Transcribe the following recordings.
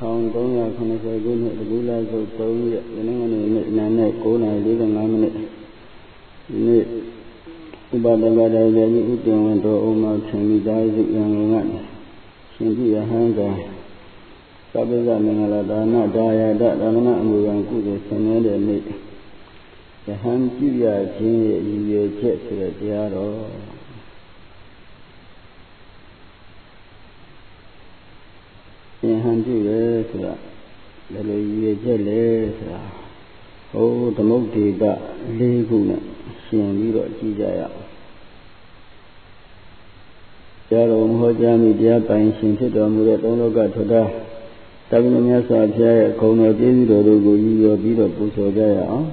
1380ခုနှစ်တကူလာစုပ်3ရက်ယနေ့နေ့နာနဲ့9:45မိနစ်ဒီနေ့ဥပဒကရာဇကြီးဥတ္တဝန်တော်အုံမောဆင်မိသားစုရန်ကုန်ကနေရှင်ပြရဟန်းကသဗ္ဗဇမင်္ဂလာဒါနဒါယတဒါနအမှုရန်ကုသိုလ်ဆင်နေတဲ့နေ့ယဟန်ပြုရခြင်းရဲ့ရည်ရွယ်ချက်ဆိုတဲ့တရားတော်ယဟန်ပြုရဲဆိုတာဘယ်လိုရည်ရွယ်ချက်လဲဆိုတာဟိုသမုဒ္ဒေက၄ခုနဲ့ရှင်ပြီးတော့ကြည့်ကြရအောင်တရားတော်ဟောကြားမိတရားပိုင်ရှင်ဖြစ်တော်မူတဲ့သုံးလောကထထတပည့်မြတ်စွာဘုရားရဲ့ဂုဏ်တော်ကျေးဇူးတော်တို့ကိုရည်ရွယ်ပြီးတော့ပူဇော်ကြရအောင်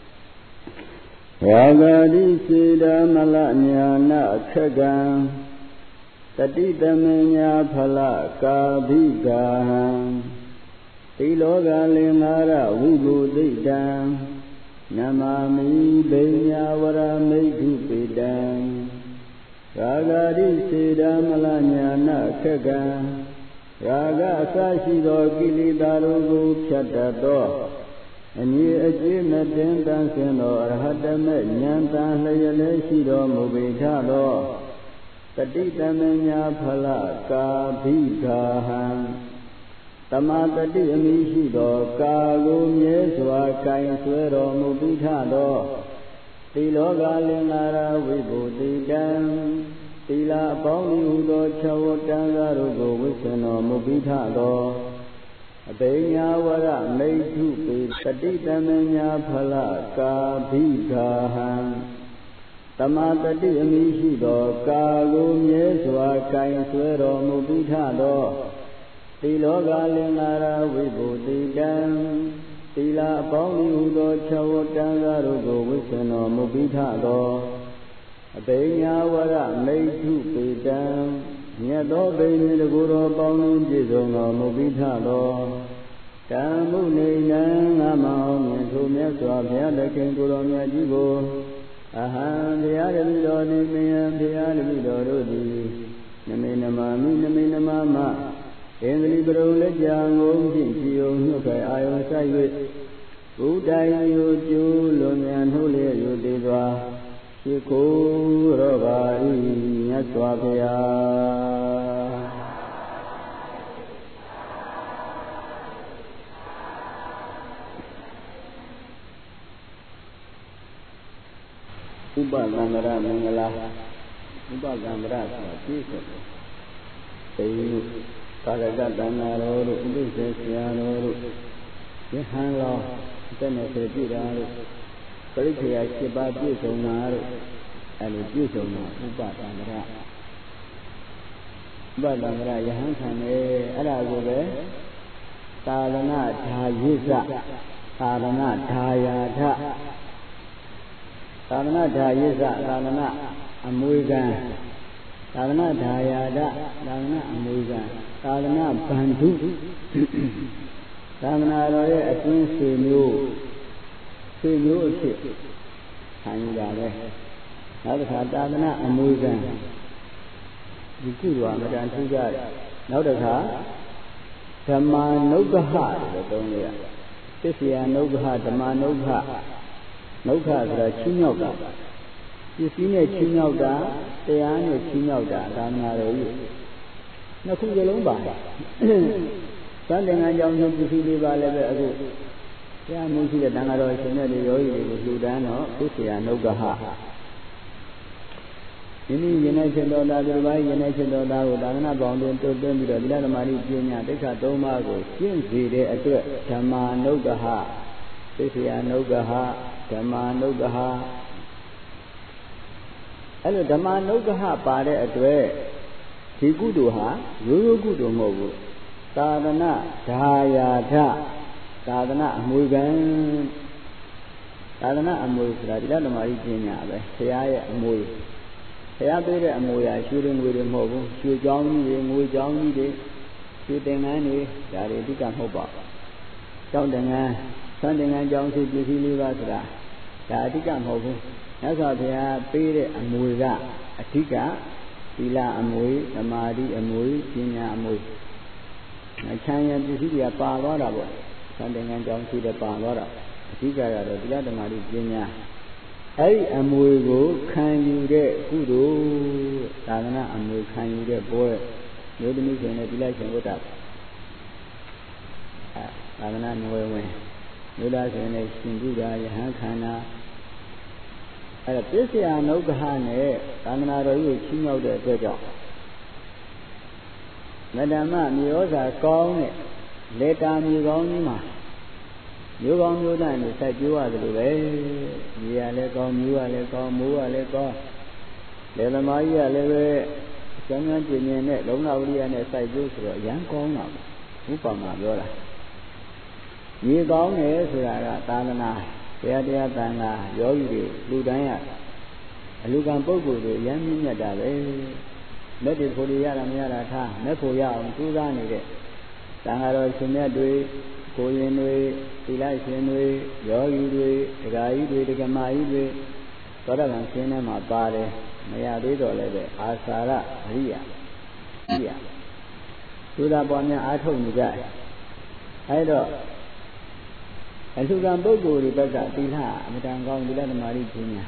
ရာဂတိစေတမလညာနာခက္ကံတတိတမညာဖလကာဘိကံတိလောကလင်္ကာရဝိဘူတိတံနမမိဘိညာဝရမိတ်ထုပေတံရာဂတိစေတမလညာနာခက္ကံရာဂအစရှိသောကိလေသာတို့ကိုဖြတ်တတ်သောအမြဲအကျေးမတင်တန်ဆင်းသောအရဟတမေဉာဏ်တန်လျက်လည်းရှိတော်မူပေထသောတတိတမညာဖလကာဘိဂာဟံတမတတိအမိရှိသောကာကိုမြဲစွာကင်ဆွဲတော်မူပိထသောတိလောကလင်္ကာရဝိဘူတိတံတိလာအပေါင်းဤဟူသောခြောဝတ္တံကားတို့ကိုဝိသင်တော်မူပိထသောအဘိညာဝရမိတ်ထုပေတတိတမညာဖလကာဘိဂာဟံတမတတိအမိရှိသောကာကိုမြဲစွာကင်ဆွဲတော်မူပိထသောတိလောကလင်္ကာရဝိဘူတိတံတိလာအပေါင်းဤဟူသောခြောဝတ္တံကားတို့ကိုဝိသင်တော်မူပိထသောအဘိညာဝရမိတ်ထုပေတံမြတ်သောဘိညာတကူတော်ပေါင်းလုံးပြည့်စုံတော်မူပိထသောတံမှုနေနံငါမောင်မြတ်ထိုမြတ်စွာဘုရားသခင်ကိုယ်တော်မြတ်ကြီးကိုအဟံဘုရားတပည့်တော်နှင့်မယံဘုရားတပည့်တော်တို့သည်နမေနမမိနမေနမမဣန္ဒြိပရုလက်ကြံငုံဖြင့်ကြည်ုံနှုတ်ခိုင်အာယုံဆိုင်၍ဘုဒ္ဓယယုကျိုးလွန်မြန်နှုတ်လျက်ယုသေးစွာရှိခိုးရောပါ၏မြတ်စွာဘုရားဥပသံဃရမင်္ဂလာဥပသံဃရဆိုတာပြည့်စုံတယ်။ဘိန်းကာရကတဏ္ဍာတော်တို့ဥပိ္ပစေဆရာတော်တို့ယဟန်တော်အသက်နဲ့ပြည့်တာတို့ပရိက္ခယာ7ပါးပြည့်စုံတာတို့အဲလိုပြည့်စုံတာဥပသံဃရဥပသံဃရယဟန်ခံတယ်အဲ့ဒါကိုပဲသာသနာဓာyiစသာသနာဓာယာထသာသနာဓာyiစသာသနာအမွေခံသာသနာဓာယာဒသာသနာအမွေခံသာသနာဗန္ဓုသာသနာတော်ရဲ့အတွင်းဆွေမျိုးအဖြစ်ခံယူတာပဲနောက်တစ်ခါသာသနာအမွေခံဒီကုသိုလ်အမတန်ထူးကြတယ်နောက်တစ်ခါဓမ္မာနုဂ္ဂဟလို့သုံးရသစ္ဆယာနုဂ္ဂဟဓမ္မာနုဂ္ဂဟနုဂ္ဂဆိုတာချီးမြှောက်တာပစ္စည်းနဲ့ချီးမြှောက်တာတရားနဲ့ချီးမြှောက်တာသာသနာတော်ကြီးနှစ်ခုစလုံးပါတယ်သံသင်္ကန်းကြောင့်ပစ္စည်းလေးပါလည်းပဲအခုတရားမှုရှိတဲ့တန်ဃာတော်ရှင်တဲ့ယောဂီတွေကိုလှူဒန်းတော့သစ္ဆယာနုဂ္ဂဟဒီနည်းယနေ့ရှင်တော်သားဒီပိုင်းယနေ့ရှင်တော်သားကိုသာသနာပေါင်းတွင်တိုးသွင်းပြီးတော့သီလဓမ္မတိပညာတိက္ခာ၃ပါးကိုကျင့်စေတဲ့အတွက်ဓမ္မာနုဂ္ဂဟသစ္ဆယာနုဂ္ဂဟဓမ္မာနုဂ္ဂဟအဲ့လိုဓမ္မာနုဂ္ဂဟပါတဲ့အတွက်ဒီကုသိုလ်ဟာရိုးရိုးကုသိုလ်မဟုတ်ဘူးသာသနာဓာယာထသာသနာအမွေခံသာသနာအမွေဆိုတာဒီလားဓမ္မကြီးပညာပဲဘုရားရဲ့အမွေဘုရားပေးတဲ့အမွေဟာရွှေတွေငွေတွေမဟုတ်ဘူးရွှေကြောင်းကြီးတွေငွေကြောင်းကြီးတွေရွှေသင်္ကန်းတွေဒါတွေအဓိကမဟုတ်ပါဘူးကျောင်းသင်္ကန်းဆန်းသင်္ကန်းကျောင်းစီပစ္စည်းလေးပါဆိုတာဒါအဓိကမဟုတ်ဘူးမြတ်စွာဘုရားပေးတဲ့အမွေကအဓိကသီလအမွေသမာဓိအမွေပညာအမွေချမ်းရပစ္စည်းတွေကပါသွားတာပေါ့သံသင်္ကန်းကြောင့်ရှိတဲ့ပါသွားတာအဓိကကတော့သီလဓမ္မတိပညာအဲ့ဒီအမွေကိုခံယူတဲ့ကုသိုလ်သာသနာအမွေခံယူတဲ့ပွဲမျိုးသမီးရှင်နဲ့သီလရှင်ဝတ္တသာသနာနွယ်ဝင်မျိုးသားရှင်နဲ့ရှင်ပြုတာယဟန်ခန္ဓာအဲ့ဒါပစ္စယနုဂ္ဂဟနဲ့သာသနာတော်ကြီးကိုချီးမြှောက်တဲ့အတွက်ကြောင့်မတ္တမမျိုးစာကောင်းတဲ့လေတာမျိုးကောင်းကြီးမှာမျိုးကောင်းမျိုးသားနဲ့စိုက်ပျိုးရတယ်လို့ပဲမြေရလည်းကောင်းမျိုးရလည်းကောင်းမိုးရလည်းကောင်းလေသမားကြီးကလည်းပဲကျမ်းဂန်ပြင်းပြင်းနဲ့လုံလဝိရိယနဲ့စိုက်ပျိုးဆိုတော့အရန်ကောင်းတာဥပမာပြောတာမြေကောင်းတယ်ဆိုတာကသာသနာတရားသံဃာယောဂီတွေလူတိုင်းရအလူကံပုဂ္ဂိုလ်တွေရမ်းမြတ်တာပဲလက်တွေဖို့ရတာမရတာထားလက်ဖို့ရအောင်ကြိုးစားနေတဲ့သံဃာတော်ရှင်မြတ်တွေကိုရင်တွေသီလရှင်တွေယောဂီတွေဒကာကြီးတွေဒကမာကြီးတွေသောတာပန်ရှင်ထဲမှာပါတယ်မရသေးတော့လည်းပဲအာစာရအရိယသုဒ္ဓပေါ်များအားထုတ်နေကြအဲ့တော့အလှူကံပုဂ္ဂိုလ်တွေဘက်ကသီလအမတန်ကောင်းသီလဓမ္မရိပညာ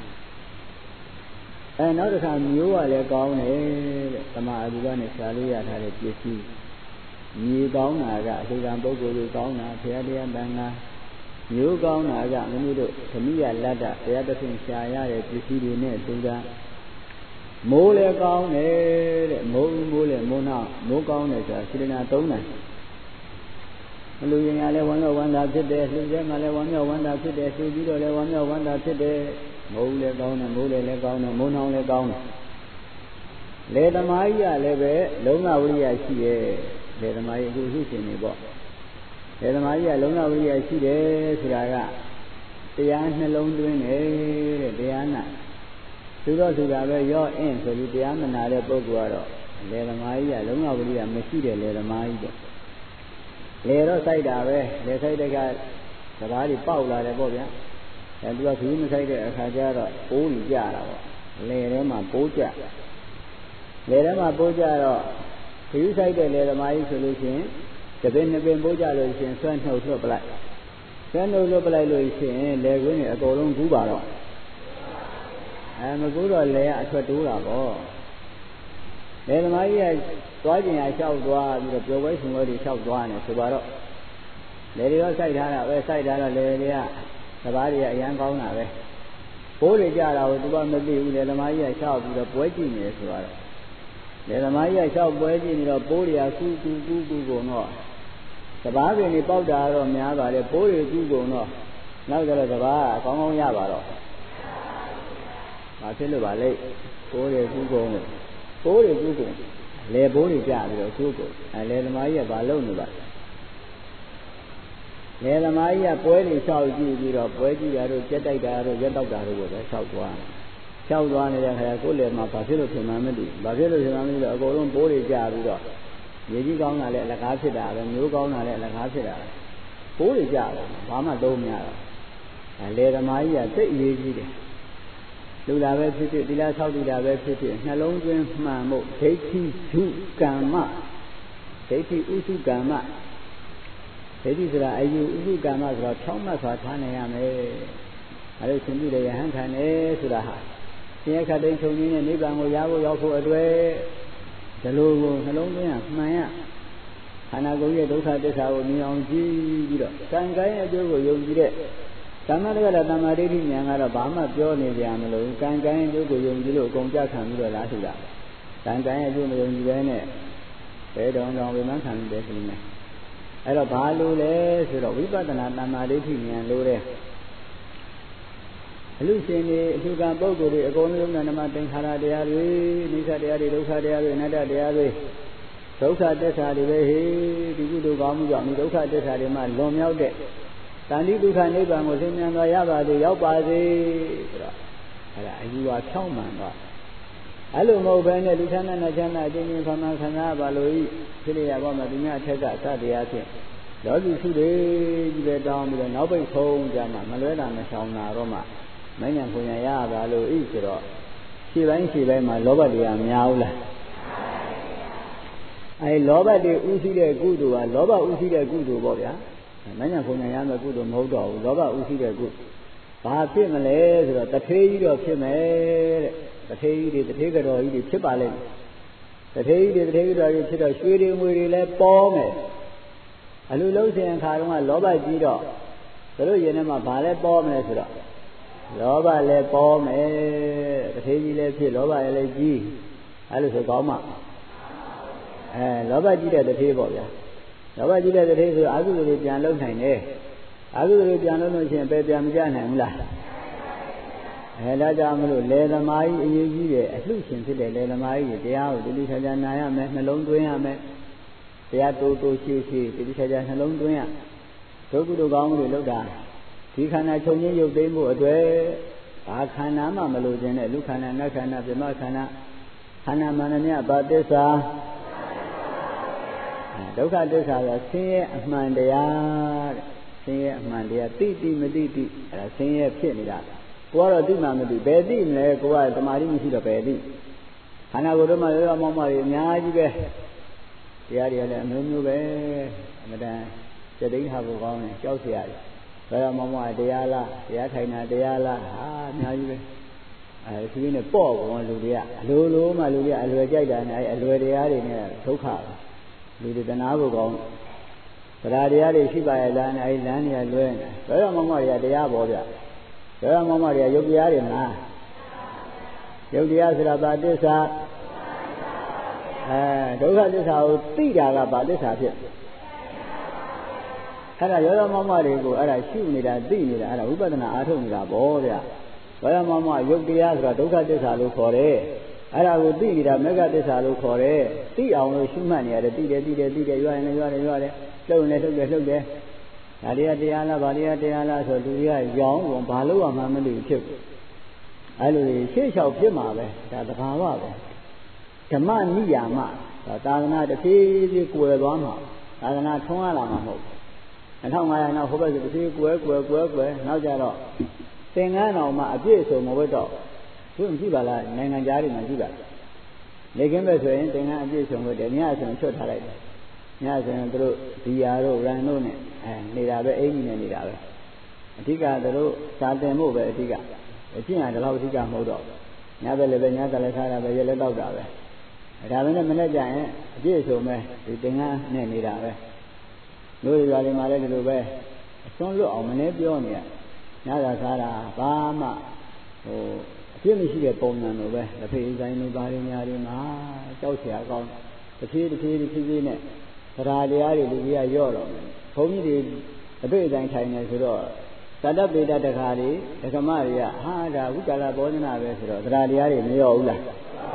နောက်တစ်ခါမျိုးကလည်းကောင်းတယ်တဲ့သမာဓိကနေရှားလို့ရထားတဲ့ပစ္စည်းမြေကောင်းတာကအလှူကံပုဂ္ဂိုလ်တွေကောင်းတာဘုရားတရားတန်ခါမျိုးကောင်းတာကမိမိတို့ဓမိယလတ္တတရားတစ်ဆင့်ရှားရတဲ့ပစ္စည်းတွေနဲ့သုဒ္ဓမိုးလည်းကောင်းတယ်တဲ့မိုးလည်းမိုးနောက်မိုးကောင်းတယ်ဆိုတာစေတနာ၃နိုင်လူရင်ကလည်းဝမ်းမြောက်ဝမ်းသာဖြစ်တယ်လှူတဲ့မှာလည်းဝမ်းမြောက်ဝမ်းသာဖြစ်တယ်လှူပြီးတော့လည်းဝမ်းမြောက်ဝမ်းသာဖြစ်တယ်မိုးလည်းကောင်းတယ်မိုးလည်းကောင်းတယ်မိုးနှောင်းလည်းကောင်းတယ်လေသမားကြီးကလည်းပဲလုံလဝိရိယရှိတယ်လေသမားကြီးအခုရှိရှင်နေပေါ့လေသမားကြီးကလုံလဝိရိယရှိတယ်ဆိုတာကတရားနှလုံးသွင်းတယ်တဲ့တရားနာသူတော့သူကပဲရော့အင်းဆိုပြီးတရားမနာတဲ့ပုဂ္ဂိုလ်ကတော့လေသမားကြီးကလုံလဝိရိယမရှိတဲ့လေသမားကြီးပေါ့လေတော့စိုက်တာပဲလေစိုက်တဲ့ကစကားတွေပေါက်လာတယ်ပေါ့ဗျာသူကခီးမစိုက်တဲ့အခါကျတော့ပိုးကြီးကြတာပေါ့လေထဲမှာပိုးကြလေထဲမှာပိုးကြတော့ခီးစိုက်တဲ့လေသမားကြီးဆိုလို့ရှိရင်တပင်နှစ်ပင်ပိုးကြလို့ရှိရင်ဆွဲနှုတ်လွတ်ပလိုက်ဆွဲနှုတ်လွတ်ပလိုက်လို့ရှိရင်လေကွင်းတွေအကုန်လုံးကူးပါတော့မကူးတော့လေကအထွက်တိုးတာပေါ့လေသမားကြီးကသွားကျင်ရလျှောက်သွားပြီးတော့ပျော်ပွဲရှင်ပွဲတွေလျှောက်သွားနေဆိုပါတော့လေတွေရောစိုက်ထားတာပဲစိုက်ထားတော့လေတွေကသဘာဝတွေကအရန်ကောင်းတာပဲပိုးတွေကြတာကိုသူကမသိဘူးလေသမားကြီးကလျှောက်ပြီးတော့ပွဲကြည့်နေဆိုတော့လေသမားကြီးကလျှောက်ပွဲကြည့်နေတော့ပိုးတွေကကူးကုန်တော့သဘာဝတွေနေပေါက်တာတော့များပါတယ်ပိုးတွေကူးကုန်တော့နောက်ကြတော့သဘာဝအကောင်းကောင်းရပါတော့မဖြစ်လို့ပါလေပိုးတွေကူးကုန်လို့ပိုးတွေကူးကုန်လေပိုးတွေကြပြီးတော့ကူးကုန်လေသမားကြီးကဘာလုပ်နေပါလေသမားကြီးကပွဲတွေလျှောက်ကြည့်ပြီးတော့ပွဲကြည့်တာတို့ကြက်တိုက်တာတို့ရက်တောက်တာတို့ကိုပဲလျှောက်သွားနေတဲ့ခါကျကိုယ်လေမှာဘာဖြစ်လို့ဖြစ်မှန်းမသိဘာဖြစ်လို့ဖြစ်မှန်းမသိတော့အကုန်လုံးပိုးတွေကြပြီးတော့ရေကြီးကောင်းတာလည်းအလကားဖြစ်တာပဲမျိုးကောင်းတာလည်းအလကားဖြစ်တာပိုးတွေကြတယ်ဘာမှသုံးမရတော့လေသမားကြီးကသိအရေးကြီးတယ်လူလာပဲဖြစ်ဖြစ်သီလဆောက်တည်တာပဲဖြစ်ဖြစ်နှလုံးသွင်းမှန်ဖို့ဒိဋ္ဌိဓုကမ္မဒိဋ္ဌိဥစုကမ္မဒိဋ္ဌိဆိုတာအယူဥစုကမ္မဆိုတော့ဖြောင်းမှတ်စွာထားနိုင်ရမယ်အဲလိုရှင်ပြုတဲ့ယဟန်ခံတယ်ဆိုတာဟာဆင်းရဲခတ်သိမ်းချုပ်ငြိမ်းတဲ့နိဗ္ဗာန်ကိုရဖို့ရောက်ဖို့အတွက်ဒီလိုကိုနှလုံးသွင်းရမှန်ရခန္ဓာကိုယ်ရဲ့ဒုက္ခသစ္စာကိုမြင်အောင်ကြည့်ပြီးတော့ကံကိုင်းအကျိုးကိုယုံကြည်တဲ့သမ္မာဒိဋ္ဌိသမ္မာဒိဋ္ဌိဉာဏ်ကတော့ဘာမှပြောနေကြမလို့ကံကိုင်းအကျိုးကိုယုံကြည်လို့အကုန်ကြခံပြီးတော့လားဆိုတာကံကိုင်းအကျိုးမယုံကြည်ဘဲနဲ့ဘယ်တော်ကြောင့်ဝိမန်းခံနေတယ်ဆိုနေအဲ့တော့ဘာလို့လဲဆိုတော့ဝိပဿနာသမ္မာဒိဋ္ဌိဉာဏ်လို့တဲ့အလူရှင်တွေအထူးကပုဂ္ဂိုလ်တွေအကုန်လုံးဓမ္မသင်္ခါရတရားတွေနိစ္စတရားတွေဒုက္ခတရားတွေအနတ္တတရားတွေဒုက္ခသစ္စာတွေပဲဟေးဒီကုသိုလ်ကောင်းမှုကြောင့်ဒီဒုက္ခသစ္စာတွေမှလွန်မြောက်တဲ့တဏှိဒုက္ခနိဗ္ဗာန်ကိုသိဉာဏ်တော်ရပါစေရောက်ပါစေဆိုတော့အဲ့ဒါအယူဝါဖြောင်းမှန်တော့အဲ့လိုမဟုတ်ဘဲနဲ့လူချမ်းသာနဲ့ချမ်းသာအချင်းချင်းခံခံရပါလို့ဤဖြစ်ရပါမှဒီညအထက်ကသတရားဖြင့်လောကီစုတွေကြီးပဲတောင်းပြီးတော့နောက်ပိတ်ဖုံးကြမှာမလွဲတာမဆောင်တာတော့မှမဉ္ဇဉ်ဖွညာရပါလို့ဤဆိုတော့ခြေပိုင်းမှာလောဘတရားများဘူးလားလောဘတွေဥသိတဲ့ကုသိုလ်ကလောဘဥသိတဲ့ကုသိုလ်ပေါ့ဗျာမညာဘုံညာရမယ်ကုသိုလ်မဟုတ်တော့ဘူးလောဘဥသိတဲ့ကုဘာဖြစ်မလဲဆိုတော့တထေးကြီးတော့ဖြစ်မယ်တဲ့တထေးကြီးတွေတထေးကတော်ကြီးတွေဖြစ်ပါလိမ့်မယ်တထေးကြီးတွေတထေးကတော်ကြီးဖြစ်တော့ရွှေတွေငွေတွေလည်းပေါ်မယ်အလူလုံးစင်ခါတုန်းကလောဘကြီးတော့တို့ရင်ထဲမှာဘာလဲပေါ်မလဲဆိုတော့လောဘလည်းပေါ်မယ်တထေးကြီးလည်းဖြစ်လောဘလည်းကြီးအဲ့လိုဆိုကောင်းမှလောဘကြီးတဲ့တထေးပေါ့ဗျာလောဘကြီးတဲ့တထေးဆိုအာဟုတွေပြန်လုံနိုင်တယ်အာဟုတွေပြန်လုံလို့ရှိရင်ပဲပြန်မကြနိုင်ဘူးလားဒါကြောင့်မလို့လေသမားကြီးအရေးကြီးတယ်အလှရှင်ဖြစ်တဲ့လေသမားကြီးတရားကိုတိတိကျကျနာရမယ်နှလုံးသွင်းရမယ်တရားတိုးတိုးရှိရှိတိတိကျကျနှလုံးသွင်းရဒုက္ခတို့ကောင်းတွေလောက်တာဒီခန္ဓာချုပ်ငင်းရုပ်သိမ်းဖို့အတွက်ဘာခန္ဓာမှမလိုခြင်းနဲ့လူခန္ဓာနတ်ခန္ဓာပြမခန္ဓာခန္ဓာမှန်သမျှဘာသစ္စာဒုက္ခသစ္စာကဆင်းရဲအမှန်တရားတဲ့ဆင်းရဲအမှန်တရားသိသိမသိသိအဲဒါဆင်းရဲဖြစ်နေတာကိုကတော့သိမှမသိဘယ်သိမလဲကိုကတမာတိမရှိတော့ဘယ်သိခန္ဓာကိုယ်တော့မှရောမောင်းမောင်းတွေအများကြီးပဲတရားတွေလည်းအမျိုးမျိုးပဲအမှန်တန်စတိထားဖို့ကောင်းတယ်ကြောက်เสียရတယ်ရောမောင်းမောင်းတရားလားတရားထိုင်တာတရားလားဟာအများကြီးပဲဒီလိုနဲ့ပေါ့ကောင်လူတွေကအလိုလိုမှလူတွေကအလွယ်ကြိုက်တာနဲ့အလွယ်တရားတွေနဲ့ဒုက္ခလူတွေတနာဖို့ကောင်းဗราတရားတွေရှိပါရဲ့လားနဲ့လမ်းတွေကလွဲနေရောမောင်းမောင်းတွေကတရားပေါ်ပြရောမောင်းမောင်းတွေကယုတ်တရားတွေမလားယုတ်တရားဆိုတာဘာသစ္စာဒုက္ခသစ္စာကိုသိတာကဘာသစ္စာဖြစ်အဲ့ဒါရောမောင်းမောင်းတွေကိုအဲ့ဒါရှုနေတာသိနေတာအဲ့ဒါဝိပဿနာအားထုတ်နေတာပေါ့ဗျရောမောင်းမောင်းယုတ်တရားဆိုတာဒုက္ခသစ္စာလို့ခေါ်တယ်အဲ့ဒါကိုသိနေတာမေဃသစ္စာလို့ခေါ်တယ်သိအောင်လို့ရှုမှတ်နေရတယ်သိတယ်ရွာရင်လည်းရွာတယ်လှုပ်ရင်လည်းလှုပ်တယ်ဒါတွေကတရားလားဗာတွေကတရားလားဆိုလူတွေကရောင်းကုန်ဘာလို့မှမသိဖြစ်ဘူးအဲ့လိုရှေ့လျှောက်ဖြစ်မှာပဲဒါသဘာဝပဲဓမ္မနိယာမသာသနာတစ်ပြေးပြေးကွယ်သွားမှာသာသနာထွန်းလာမှာမဟုတ်ဘူး2500နောက်ဟိုဘက်ဆိုတစ်ပြေးကွယ်နောက်ကြတော့သင်္ကန်းတော်မှာအပြည့်စုံမဝတ်တော့သူကြည့်ပါလားနိုင်ငံသားတွေမှာကြည့်ပါလေကင်းပဲဆိုရင်သင်္ကန်းအပြည့်စုံဝတ်တယ်ညဆိုရင်ချွတ်ထားလိုက်တယ်ညဆိုရင်တို့ဒီယာတို့ရန်တို့နဲ့နေတာပဲအိမ်ကြီးနဲ့နေတာပဲအဓိကတို့စာတင်ဖို့ပဲအဓိကအကျင့်ရတော့အဓိကမဟုတ်တော့ညဘက်လည်းပဲညကလည်းစားတာပဲရက်လည်းတောက်တာပဲဒါပဲနဲ့မနေ့ကျရင်အပြည့်စုံပဲဒီသင်္ကန်းနဲ့နေတာပဲတို့ဒီရွာတွေမှာလည်းဒီလိုပဲအစွန်းလွတ်အောင်မနေပြောနေရညသာစားတာဘာမှအပြည့်မရှိတဲ့ပုံစံလိုပဲတစ်ဖေးဆိုင်တွေဘာတွေများတွေမှာကြောက်เสียကောင်းတစ်ဖြည်းနဲ့သရာတရားတွေလူကြီးကရော့တော့မယ်ဘုန်းကြီးတွေအပိအတိုင်းထိုင်နေဆိုတော့သတ္တပေတတခါတွေဒကမတွေကဟာဒါဝိကာလဘောဓနာပဲဆိုတော့သရာတရားတွေမရော့ဘူးလား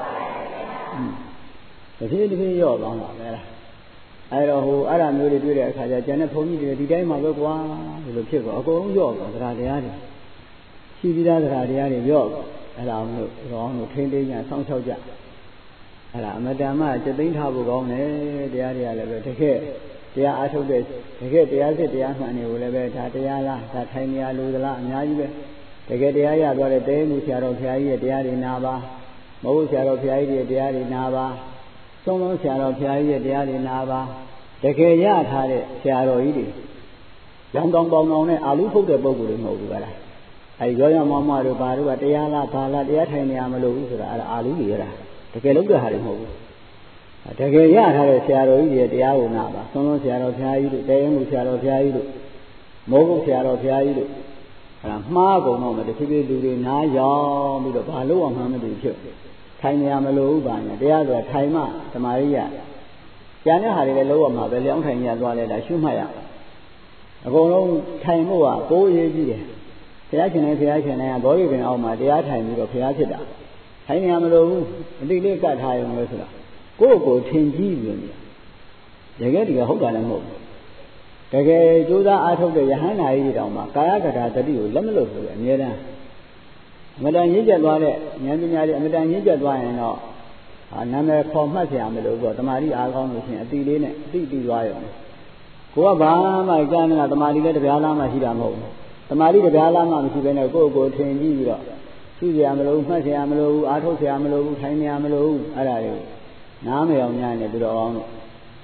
တစ်ဖြည်းရော့သွားမှာပဲလားအဲ့တော့အဲ့ဒါမျိုးတွေတွေ့တဲ့အခါကျကျန်တဲ့ဘုန်းကြီးတွေဒီတိုင်းမှာပဲကွာဒီလိုဖြစ်သွားအကုန်လုံးရော့သွားသရာတရားတွေရှိပြီးသားသရာတရားတွေရော့အဲ့ဒါအောင်လို့ရောင်းလို့ထိမ့်သိမ်းကြဆောင်းချောက်ကြအဲ့ဒါအမတန်မှစသိမ်းထားဖို့ကောင်းတယ်တရားတွေကလည်းပဲတကယ်တရားအားထုတ်တဲ့တကယ်တရားစစ်တရားမှန်တွေကိုလည်းပဲဒါတရားလားဒါထိုင်နေရလို့သလားအများကြီးပဲတကယ်တရားရသွားတဲ့တဲမှုဆရာတော်ဘုရားကြီးရဲ့တရားတွေနာပါမဟုတ်ဆရာတော်ဘုရားကြီးရဲ့တရားတွေနာပါသုံးလုံးဆရာတော်ဘုရားကြီးရဲ့တရားတွေနာပါတကယ်ရထားတဲ့ဆရာတော်ကြီးတွေရောင်တောင်ပေါင်တောင်နဲ့အာလူဖုတ်တဲ့ပုဂ္ဂိုလ်တွေမဟုတ်ဘူးလားအဲရောမောင်းမတို့ဘာတို့ကတရားလားဘာလားတရားထိုင်နေရမလို့ဘူးဆိုတာအဲ့ဒါအာလူကြီးရတာတကယ်လုံးတဲ့ဟာတွေမဟုတ်ဘူးတကယ်ရထားတဲ့ဆရာတော်ကြီးတွေတရားကိုနာပါသုံးလုံးဆရာတော်ဘုရားကြီးတို့တဲမှုဆရာတော်ဘုရားကြီးတို့မိုးကုတ်ဆရာတော်ဘုရားကြီးတို့အဲ့ဒါမှားကုန်တော့မှတဖြည်းဖြည်းလူတွေနားရောင်ပြီးတော့ဘာလို့အောင်မှမသိဖြစ်ထိုင်နေရမလို့ဘူးဗာနဲ့တရားဆိုတာထိုင်မှဓမ္မရိယကျန်တဲ့ဟာတွေလည်းလုံးဝမှာပဲလျောင်းထိုင်ရသွားလဲတာရှုမှတ်ရအကုန်လုံးထိုင်ဖို့ကကိုယ်ရေးကြည့်တယ်ဘုရားရှင်နဲ့ဘုရားရှင်နဲ့ဘောဓိပင်အောက်မှာတရားထိုင်ပြီးတော့ဘုရားဖြစ်တာထိုင်နေရမလို့ဘူးအတိလေးကတ်ထားရုံပဲဆိုတာကိုယ့်ကိုထင်ကြည့်ပြီးနေတကယ်ဒီကဟုတ်တာလည်းမဟုတ်ဘူးတကယ်ကြိုးစားအားထုတ်တဲ့ယဟန္တာကြီးတောင်မှကာယကထာတတိကိုလက်မလွတ်ဘူးလေအမြဲတမ်းအမတန်ရင့်ကျက်သွားတဲ့ဉာဏ်ပညာတွေအမတန်ရင့်ကျက်သွားရင်တော့နာမည်ခေါ်မှတ်เสียမလို့ဆိုတော့တမာတိအားကောင်းလို့ရှိရင်အတိလေးနဲ့အတိပြီးသွားရုံကိုကဘာမှကြားနေတာတမာတိလည်းတရားလားမှရှိတာမဟုတ်ဘူးတမာတိတရားလားမှမရှိဘဲနဲ့ကိုယ့်ကိုယ်ထင်ကြည့်ပြီးတော့ရှုเสียမလို့မှတ်เสียမလို့အားထုတ်เสียမလို့ထိုင်နေရမလို့အဲ့ဒါတွေနားမရောင်များနေပြီးတော့အောင်လို့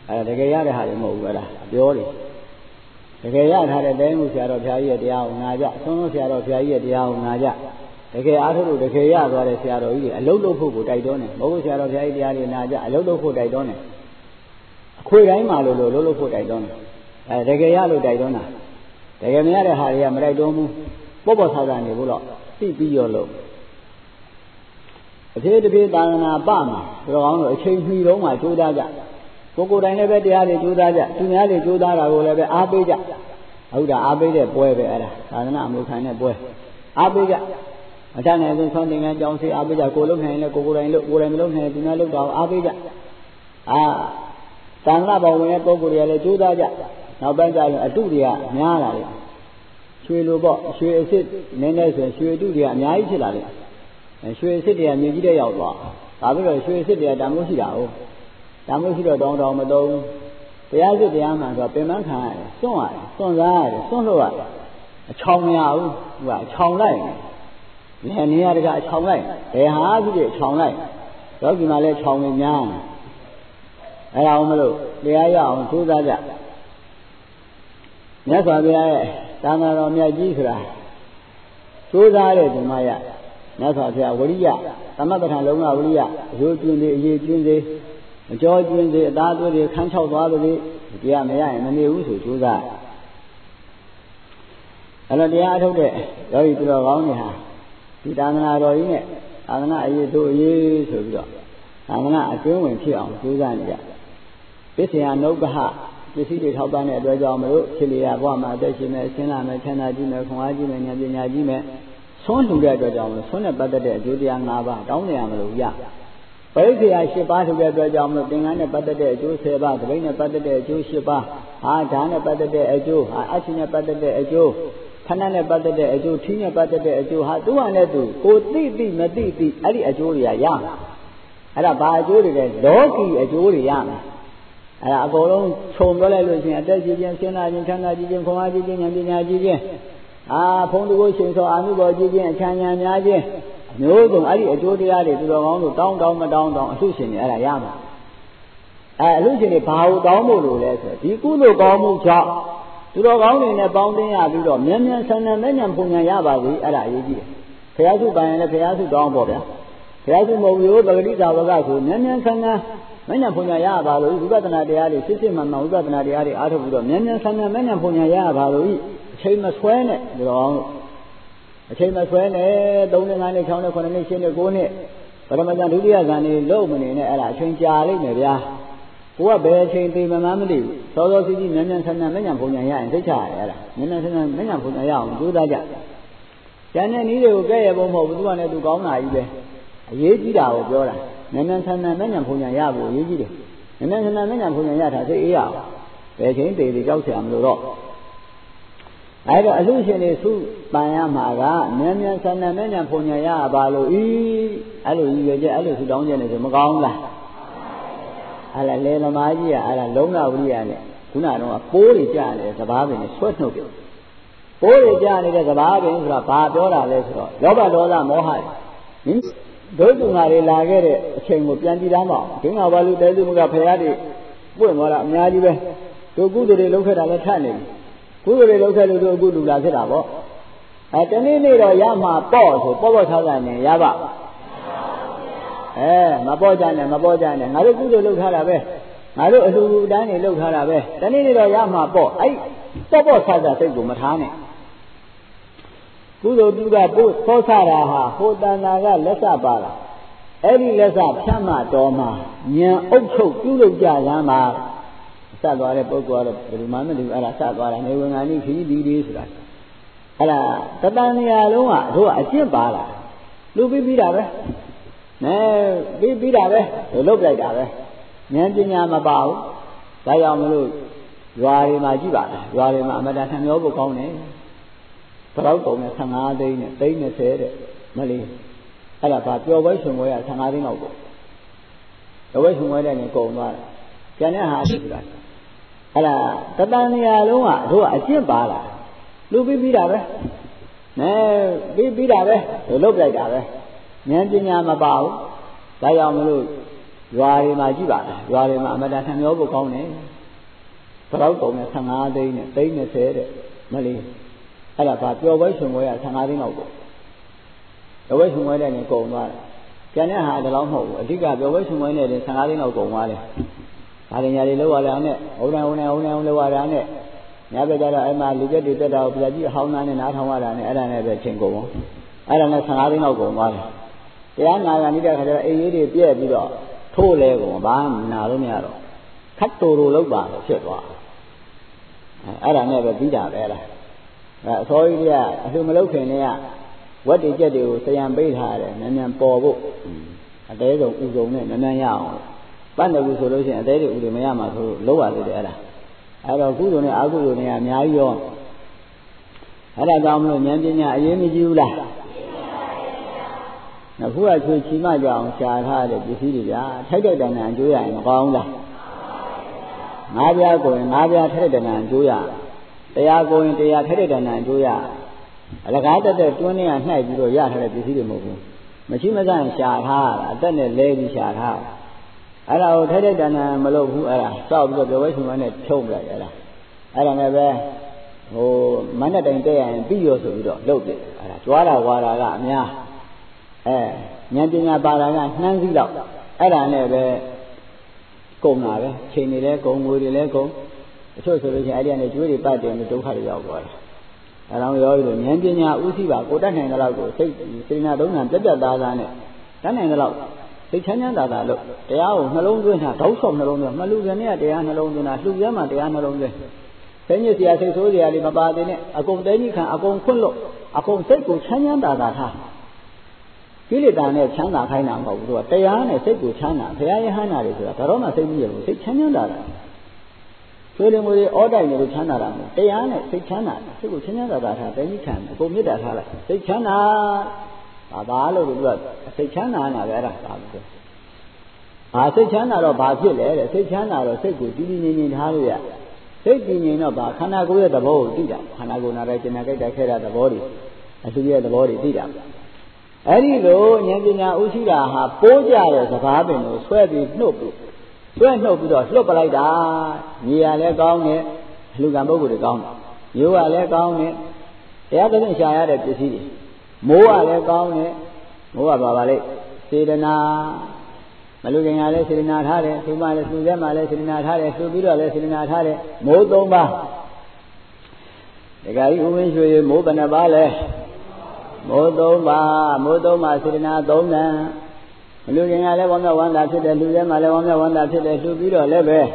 တကယ်ရတဲ့ဟာတွေမဟုတ်ဘူးလားပြောတယ်တကယ်ရထားတဲ့တိုင်းမှုဆရာတော်ဘုရားကြီးရဲ့တရားကိုနာကြဆုံးလုံးဆရာတော်ဘုရားကြီးရဲ့တရားကိုနာကြတကယ်အားထုတ်လို့တကယ်ရသွားတဲ့ဆရာတော်ကြီးတွေအလုံးလုံးဖို့ကိုတိုက်တွန်းတယ်မဟုတ်ဆရာတော်ဘုရားကြီးတရားတွေနာကြအလုံးလုံးဖို့တိုက်တွန်းတယ်အခွေတိုင်းမှာလို့လုံးလုံးဖို့တိုက်တွန်းတယ်တကယ်ရလို့တိုက်တွန်းတာတကယ်မရတဲ့ဟာတွေကမတိုက်တွန်းဘူးပေါ့ပေါ့ဆာဆာနေဘူးတော့သိပြီးရောလို့အဖြစ်တစ်ဖြစ်သာသနာပမှာတော်ကောင်းတို့အချိန်မှီတော့မှကြိုးစားကြကိုယ်တိုင်လည်းပဲတရားတွေကြိုးစားကြသူများတွေကြိုးစားတာကိုလည်းပဲအားပေးကြဟုတ်တာအားပေးတဲ့ပွဲပဲအဲ့ဒါသာသနာအမှုခံတဲ့ပွဲအားပေးကြအထက်နယ်ဆုံးဆွမ်းသင်္ကန်းကြောင်းစီအားပေးကြကိုယ်လုံးနိုင်လည်းကိုယ်တိုင်လို့ကိုယ်တိုင်မလုံးနိုင်သူများလုပ်တာအားပေးကြသံဃာဘောင်ဝင်တဲ့ပုဂ္ဂိုလ်တွေကလည်းကြိုးစားကြနောက်ပိုင်းကျရင်အတုတွေကများလာတယ်ရွှေလိုပေါ့ရွှေအစ်စ်နည်းနည်းဆိုရွှေအတုတွေကအများကြီးဖြစ်လာတယ်ရွှေအစ်စ်တွေကမြင့်ကြီးတဲ့ရောက်သွားဒါပြီးတော့ရွှေအစ်စ်တွေကတန်ဖိုးရှိတာဟုတ်တန်ဖိုးရှိတော့တောင်းမသုံးတရားစစ်တရားမှန်ဆိုပင်မခံရတယ်စွန့်ရတယ်စွန့်စားရတယ်စွန့်လို့ရတယ်အချောင်မရဘူးသူကအချောင်လိုက်နေနေရတကအချောင်လိုက်ဘယ်ဟာဖြစ်ဖြစ်အချောင်လိုက်တော့ဒီမှာလဲချောင်နေများအဲ့ဒါအောင်မလို့တရားရအောင်ကြိုးစားကြမြတ်စွာဘုရားရဲ့သာသနာတော်မြတ်ကြီးဆိုတာကြိုးစားတဲ့ဓမ္မရမြတ်စွာဘုရားဝရိယသမထထလုံးကဝရိယအယိုးကျွန်းစေအရေးကျွန်းစေအကျော်ကျွန်းစေအသားသွေးတွေခန်းချောက်သွားသည်တရားမရရင်မနေဘူးဆိုကြိုးစားအဲ့တော့တရားအထုတ်တဲ့ယောဂီသူတော်ကောင်းတွေဟာဒီသာသနာတော်ကြီးနဲ့သာသနာအရေးတို့အရေးဆိုပြီးတော့သာသနာအတွင်းဝင်ဖြစ်အောင်ကြိုးစားနေကြပစ္စယနုက္ခပစ္စည်းတွေထောက်ပံ့တဲ့အတွက်ကြောင့်မလို့ဖြစ်လျာဘဝမှာအသက်ရှင်မယ်ဆင်းလာမယ်ချမ်းသာကြည့်မယ်ခွန်အားကြည့်မယ်ဉာဏ်ပညာကြည့်မယ်ဆွမ်းလှူတဲ့အတွက်ကြောင့်မလို့ဆွမ်းနဲ့ပတ်သက်တဲ့အကျိုးတရား၅ပါးတောင်းနေရမလို့ရပရိသေယ၈ပါးလှူတဲ့အတွက်ကြောင့်မလို့သင်္ကန်းနဲ့ပတ်သက်တဲ့အကျိုး10ပါးသပိတ်နဲ့ပတ်သက်တဲ့အကျိုး၈ပါးဓာတ်နဲ့ပတ်သက်တဲ့အကျိုးအချင်းနဲ့ပတ်သက်တဲ့အကျိုးခဏနဲ့ပတ်သက်တဲ့အကျိုးထီးနဲ့ပတ်သက်တဲ့အကျိုးသူ့ဟာနဲ့သူကိုသိသိမသိသိအဲ့ဒီအကျိုးတွေကရမှာအဲ့ဒါဘာအကျိုးတွေလဲလောကီအကျိုးတွေရမှာအဲ့ဒါအကုန်လုံးခြုံပြောလိုက်လို့ရှိရင်အသက်ကြီးခြင်းဆင်းလာခြင်းချမ်းသာကြီးခြင်းခွန်အားကြီးခြင်းဉာဏ်ပညာကြီးခြင်းဖုံးတကိုရှင်သောအာနုဘောကြီးခြင်းအချမ်းဉာဏ်များခြင်းမျိုးစုံအဲ့ဒီအကျိုးတရားတွေသူတော်ကောင်းတို့တောင်းမတောင်းအလှရှင်တွေအဲ့ဒါရမှာအလှရှင်တွေဘာလို့တောင်းဖို့လို့လဲဆိုဒီကုသိုလ်ကောင်းမှုကြောင့်သူတော်ကောင်းတွေနဲ့ပေါင်းသိရပြီးတော့မြန်မြန်ဆန်ဆန်မဲ့ဉာဏ်ပုံဉာဏ်ရပါစေအဲ့ဒါအရေးကြီးတယ်ဘုရားစုပိုင်ရင်လည်းဘုရားစုတောင်းပေါ့ဗျာဘုရားစုမဟုတ်ဘူးပဂတိသာဝကဆိုမြန်မြန်ဆန်ဆန်မဉ္ဇဉ်ဘုံညာရပါလို့ဝိပဿနာတရားတွေစစ်စစ်မှန်မှန်ဝိပဿနာတရားတွေအားထုတ်ပြီးတော့မြန်မြန်ဆန်ဆန်မဉ္ဇဉ်ဘုံညာရပါလို့အချိန်မဆွဲနဲ့ဒီတော့အချိန်မဆွဲနဲ့3နှစ်5နှစ်6နှစ်9နှစ်10နှစ်9နှစ်ပရမဇန်ဒုတိယဇန်နေလို့မနေနဲ့အဲ့ဒါအချိန်ကြာလိမ့်မယ်ဗျာကိုကဘယ်အချိန်သိမှမသိဘူးစောစောစီးစီးမြန်မြန်ဆန်ဆန်မဉ္ဇဉ်ဘုံညာရရင်သိချရတယ်အဲ့ဒါမြန်မြန်ဆန်ဆန်မဉ္ဇဉ်ဘုံညာရအောင်ကြိုးစားကြကျန်တဲ့နည်းတွေကိုကဲ့ရဲ့ဖို့မဟုတ်ဘူးသူကလည်းသူကောင်းတာကြီးပဲအရေးကြီးတာကိုပြောတာမြန်မြန်ဆန်ဆန်မဉ္ဇဉ်ဘုံညာရဖို့အရေးကြီးတယ်မြန်မြန်ဆန်ဆန်မဉ္ဇဉ်ဘုံညာရတာသိအေးရအောင်ဘယ်ချိန်သေးသေးကြောက်เสียမလို့တော့အဲ့တော့အလှရှင်တွေသူ့ပန်ရမှာကမြန်မြန်ဆန်ဆန်မဉ္ဇဉ်ဘုံညာရပါလို့အဲ့လိုကြီးရွယ်ချက်အဲ့လိုသူတောင်းချက်နေဆိုမကောင်းလားအဲ့ဒါလေသမားကြီးကအဲ့ဒါလုံးဝဝိရိယနဲ့ခုနကတော့ပိုးတွေကြားတယ်စဘာပင်နဲ့ဆွဲနှုတ်တယ်ပိုးတွေကြားနေတဲ့စဘာပင်ဆိုတာဘာပြောတာလဲဆိုတော့လောဘဒေါသမောဟဒုက္ခငါတွေလာခဲ့တဲ့အချိန်ကိုပြန်ကြည့်သားမအောင်ဒိဋ္ဌာဘာလူတဲသူကဖရာတွေပွင့်သွားတာအများကြီးပဲတို့ကုသိုလ်တွေလုပ်ခဲ့တာလည်းထပ်နေပြီကုသိုလ်တွေလုပ်ခဲ့လို့တို့အခုလူလာဖြစ်တာပေါ့တနေ့နေ့တော့ရမှာပေါ့ဆိုပေါ့ထားတာနဲ့ရပါမပေါ့ကြနဲ့ငါတို့ကုသိုလ်လုပ်ထားတာပဲငါတို့အလှူအတန်းတွေလုပ်ထားတာပဲတနေ့နေ့တော့ရမှာပေါ့အဲ့ပေါ့ထားတာစိတ်ကိုမထားနဲ့ကုသိုလ်ပြုကပို့သောဆတာဟာဟိုတဏ္ဍာကလက်စပါတာအဲ့ဒီလက်စဖြတ်မှတော်မှာဉာဏ်အုပ်ချုပ်ပြုလုပ်ကြရမှာစသွားတဲ့ပုဂ္ဂိုလ်ကတော့ဘယ်လိုမှမသိဘူးအဲ့ဒါစသွားတာနေဝင်္ဂာနိခီးဒီဆိုတာအဲ့ဒါတတန်နေရာလုံးကတို့ကအကျင့်ပါလာလူပြီးတာပဲပြီးတာပဲလုတ်လိုက်တာပဲဉာဏ်ပညာမပါဘူးဒါကြောင့်မလို့ရွာတွေမှာကြည့်ပါလားရွာတွေမှာအမတန်ထံမျောဖို့ကောင်းတယ်ဘယ်တော့ကုန်လဲ15သိန်းနဲ့30တဲ့မလေးအဲ့ဒါဘာပျော်ပွဲရှင်ပွဲရ15သိန်းလောက်ပေါ့ပျော်ပွဲရှင်ပွဲတဲ့နေကုန်သွားတယ်ကျန်တဲ့ဟာရှိတာအဲ့ဒါတတန်နေရာလုံးကတို့ကအကျင့်ပါလာလူပြီးတာပဲပြီးတာပဲလုတ်လိုက်တာပဲဉာဏ်ပညာမပါဘူးဒါကြောင့်မလို့ရွာတွေမှာကြည့်ပါလားရွာတွေမှာအမတန်နှမျောဖို့ကောင်းတယ်ဘယ်တော့ကုန်လဲ15သိန်းနဲ့သိန်း20တဲ့မလေးအဲ့ဒါဘာပျော်ပွဲရှင်ပွဲက15သိန်းလောက်ပေါ့ပျော်ပွဲရှင်ပွဲတဲ့နေကုန်သွားတယ်ကျန်တဲ့ဟာဒါတော့မဟုတ်ဘူးအဓိကပျော်ပွဲရှင်ပွဲနဲ့15သိန်းလောက်ကုန်သွားတယ်ဒါတွေညာတွေလောက်ရတာနဲ့ဟိုးလောက်ရတာနဲ့ညဘက်ကျတော့အဲ့မှာလူကျက်တွေတက်တာကိုပြကြီးအဟောင်းသားနဲ့နားထောင်ရတာနဲ့အဲ့ဒါနဲ့ပဲချိန်ကုန်အောင်အဲ့ဒါနဲ့15သိန်းလောက်ကုန်သွားတယ်တရားနာရနေတဲ့ခါကျတော့အိမ်ကြီးတွေပြည့်ပြီးတော့ထိုးလဲကုန်ဘာမှနာလို့မရတော့ခတ်တူတူလောက်ပါလို့ဖြစ်သွားအဲ့ဒါနဲ့ပဲပြီးတာပဲလားအစောကြီးကအလှမလုပ်ခင်တည်းကဝက်တွေကြက်တွေကိုစရံပေးထားတယ်မြန်မြန်ပေါ်ဖို့အသေးဆုံးဥဆုံးနဲ့မြန်မြန်ရအောင်ပတ်နေဘူးဆိုလို့ရှိရင်အသေးတွေဥတွေမရမှာဆိုလို့လောက်ပါသေးတယ်အဲ့တော့ကုသိုလ်နဲ့အကုသိုလ်နဲ့အများကြီးရောအဲ့ဒါကြောင့်မလို့ဉာဏ်ပညာအရေးမကြီးဘူးလားအခုကချွေချီမကြအောင်ရှားထားတဲ့ပစ္စည်းတွေကြာထိုက်တဲ့တဏ္ဍာအကျိုးရရင်မကောင်းလားငါးပြားကိုရင်ငါးပြားထိုက်တဲ့တဏ္ဍာအကျိုးရတရားကိုရင်တရားထိုက်တဲ့တဏ္ဍာအကျိုးရအလကားတက်တဲ့တွင်းထဲကနှိုက်ပြီးတော့ရထားတဲ့ပစ္စည်းတွေမဟုတ်ဘူးမရှိမဆန့်ရှားထားတာအသက်နဲ့လဲပြီးရှားထားအဲ့ဒါကိုထိုက်တဲ့တဏ္ဍာမလုပ်ဘူးအဲ့ဒါစောက်ပြီးတော့ပြောဝဲရှင်မနဲ့ဖြုံးလိုက်အဲ့ဒါနဲ့ပဲဟိုမနဲ့တိုင်တက်ရရင်ပြီးရောဆိုပြီးတော့လုပ်တယ်အဲ့ဒါကြွားတာဝါတာကအများဉာဏ်ပညာပါတာကနှမ်းစည်းတော့အဲ့ဒါနဲ့ပဲကုန်တာပဲချိန်နေလဲကုန်ငွေတွေလဲကုန်အချို့ဆိုလို့ရှိရင်အဲ့ဒီကနေကျွေးတွေပတ်တယ်ဒုက္ခတွေရောက်သွားတယ်အဲ့တော့ရောပြီးတော့ဉာဏ်ပညာဥသိပါကိုတတ်နိုင်တဲ့လောက်ကိုစိတ်စေနာသုံးဏပြတ်သားသားနဲ့တတ်နိုင်တဲ့လောက်စိတ်ချမ်းချမ်းသာသာလို့တရားကိုနှလုံးသွင်းတာတောက်ဆောင်နှလုံးသွင်းမလူစနဲ့တရားနှလုံးသွင်းတာလှူရမှတရားနှလုံးသွင်းသိညစ်စရာစိတ်ဆိုးစရာတွေမပါသေးနဲ့အကုန်သိညစ်ခံအကုန်ခွန့်လို့အကုန်စိတ်ကိုချမ်းချမ်းသာသာထားကိလေသာနဲ့ချမ်းသာခိုင်းတာမဟုတ်ဘူးသူကတရားနဲ့စိတ်ကိုချမ်းသာဘုရားယဟန္တာတွေဆိုတာဒါတော့မှစိတ်ကြီးရလို့စိတ်ချမ်းချမ်းသာတာဆွေးနွေးမှုတွေအောတိုက်နေလို့ချမ်းသာတာမဟုတ်တရားနဲ့စိတ်ချမ်းသာစိတ်ကိုချမ်းချမ်းသာသာထားသိညစ်ခံအကုန်မေတ္တာထားလိုက်စိတ်ချမ်းသာဘာလို့သူကစိတ်ချမ်းသာနာပဲအဲ့ဒါပါပဲဘာစိတ်ချမ်းသာတော့ဘာဖြစ်လဲတဲ့စိတ်ချမ်းသာတော့စိတ်ကိုတည်တည်ငြိမ်ငြိမ်ထားလို့ရစိတ်တည်ငြိမ်တော့ဘာခန္ဓာကိုယ်ရဲ့သဘောကိုသိတာခန္ဓာကိုယ်နာတဲ့ကျင်နာကြိုက်တာခဲတာသဘောတွေအစုရဲ့သဘောတွေသိတာအဲ့ဒီလိုဉာဏ်ပညာဥရှိတာဟာပိုးကြတဲ့စကားပင်ကိုဆွဲပြီးနှုတ်ပြီးတော့လွတ်ပလိုက်တာညီရလည်းကောင်းတယ်အလှကံပုဂ္ဂိုလ်တွေကောင်းတယ်မျိုးကလည်းကောင်းတယ်တရားသဖြင့်ရှာရတဲ့ပစ္စည်းတွေမိုးကလည်းကောင်းတယ်မိုးကပါလေစေတနာမလူခင်ကလည်းစေတနာထားတယ်သူမှလည်းသူသက်မှလည်းစေတနာထားတယ်သူပြီးတော့လည်းစေတနာထားတယ်မိုး၃ပါးဒကာကြီးဦးဝင်းရွှေမိုးဘယ်နှပါလဲမိုး၃ပါးစေတနာ၃တန်မလူခင်ကလည်းဝမ်းမြောက်ဝမ်းသာဖြစ်တယ်လူသက်မှလည်းဝမ်းမြောက်ဝမ်းသာဖြစ်တယ်သူပြီးတော့လည်းပဲ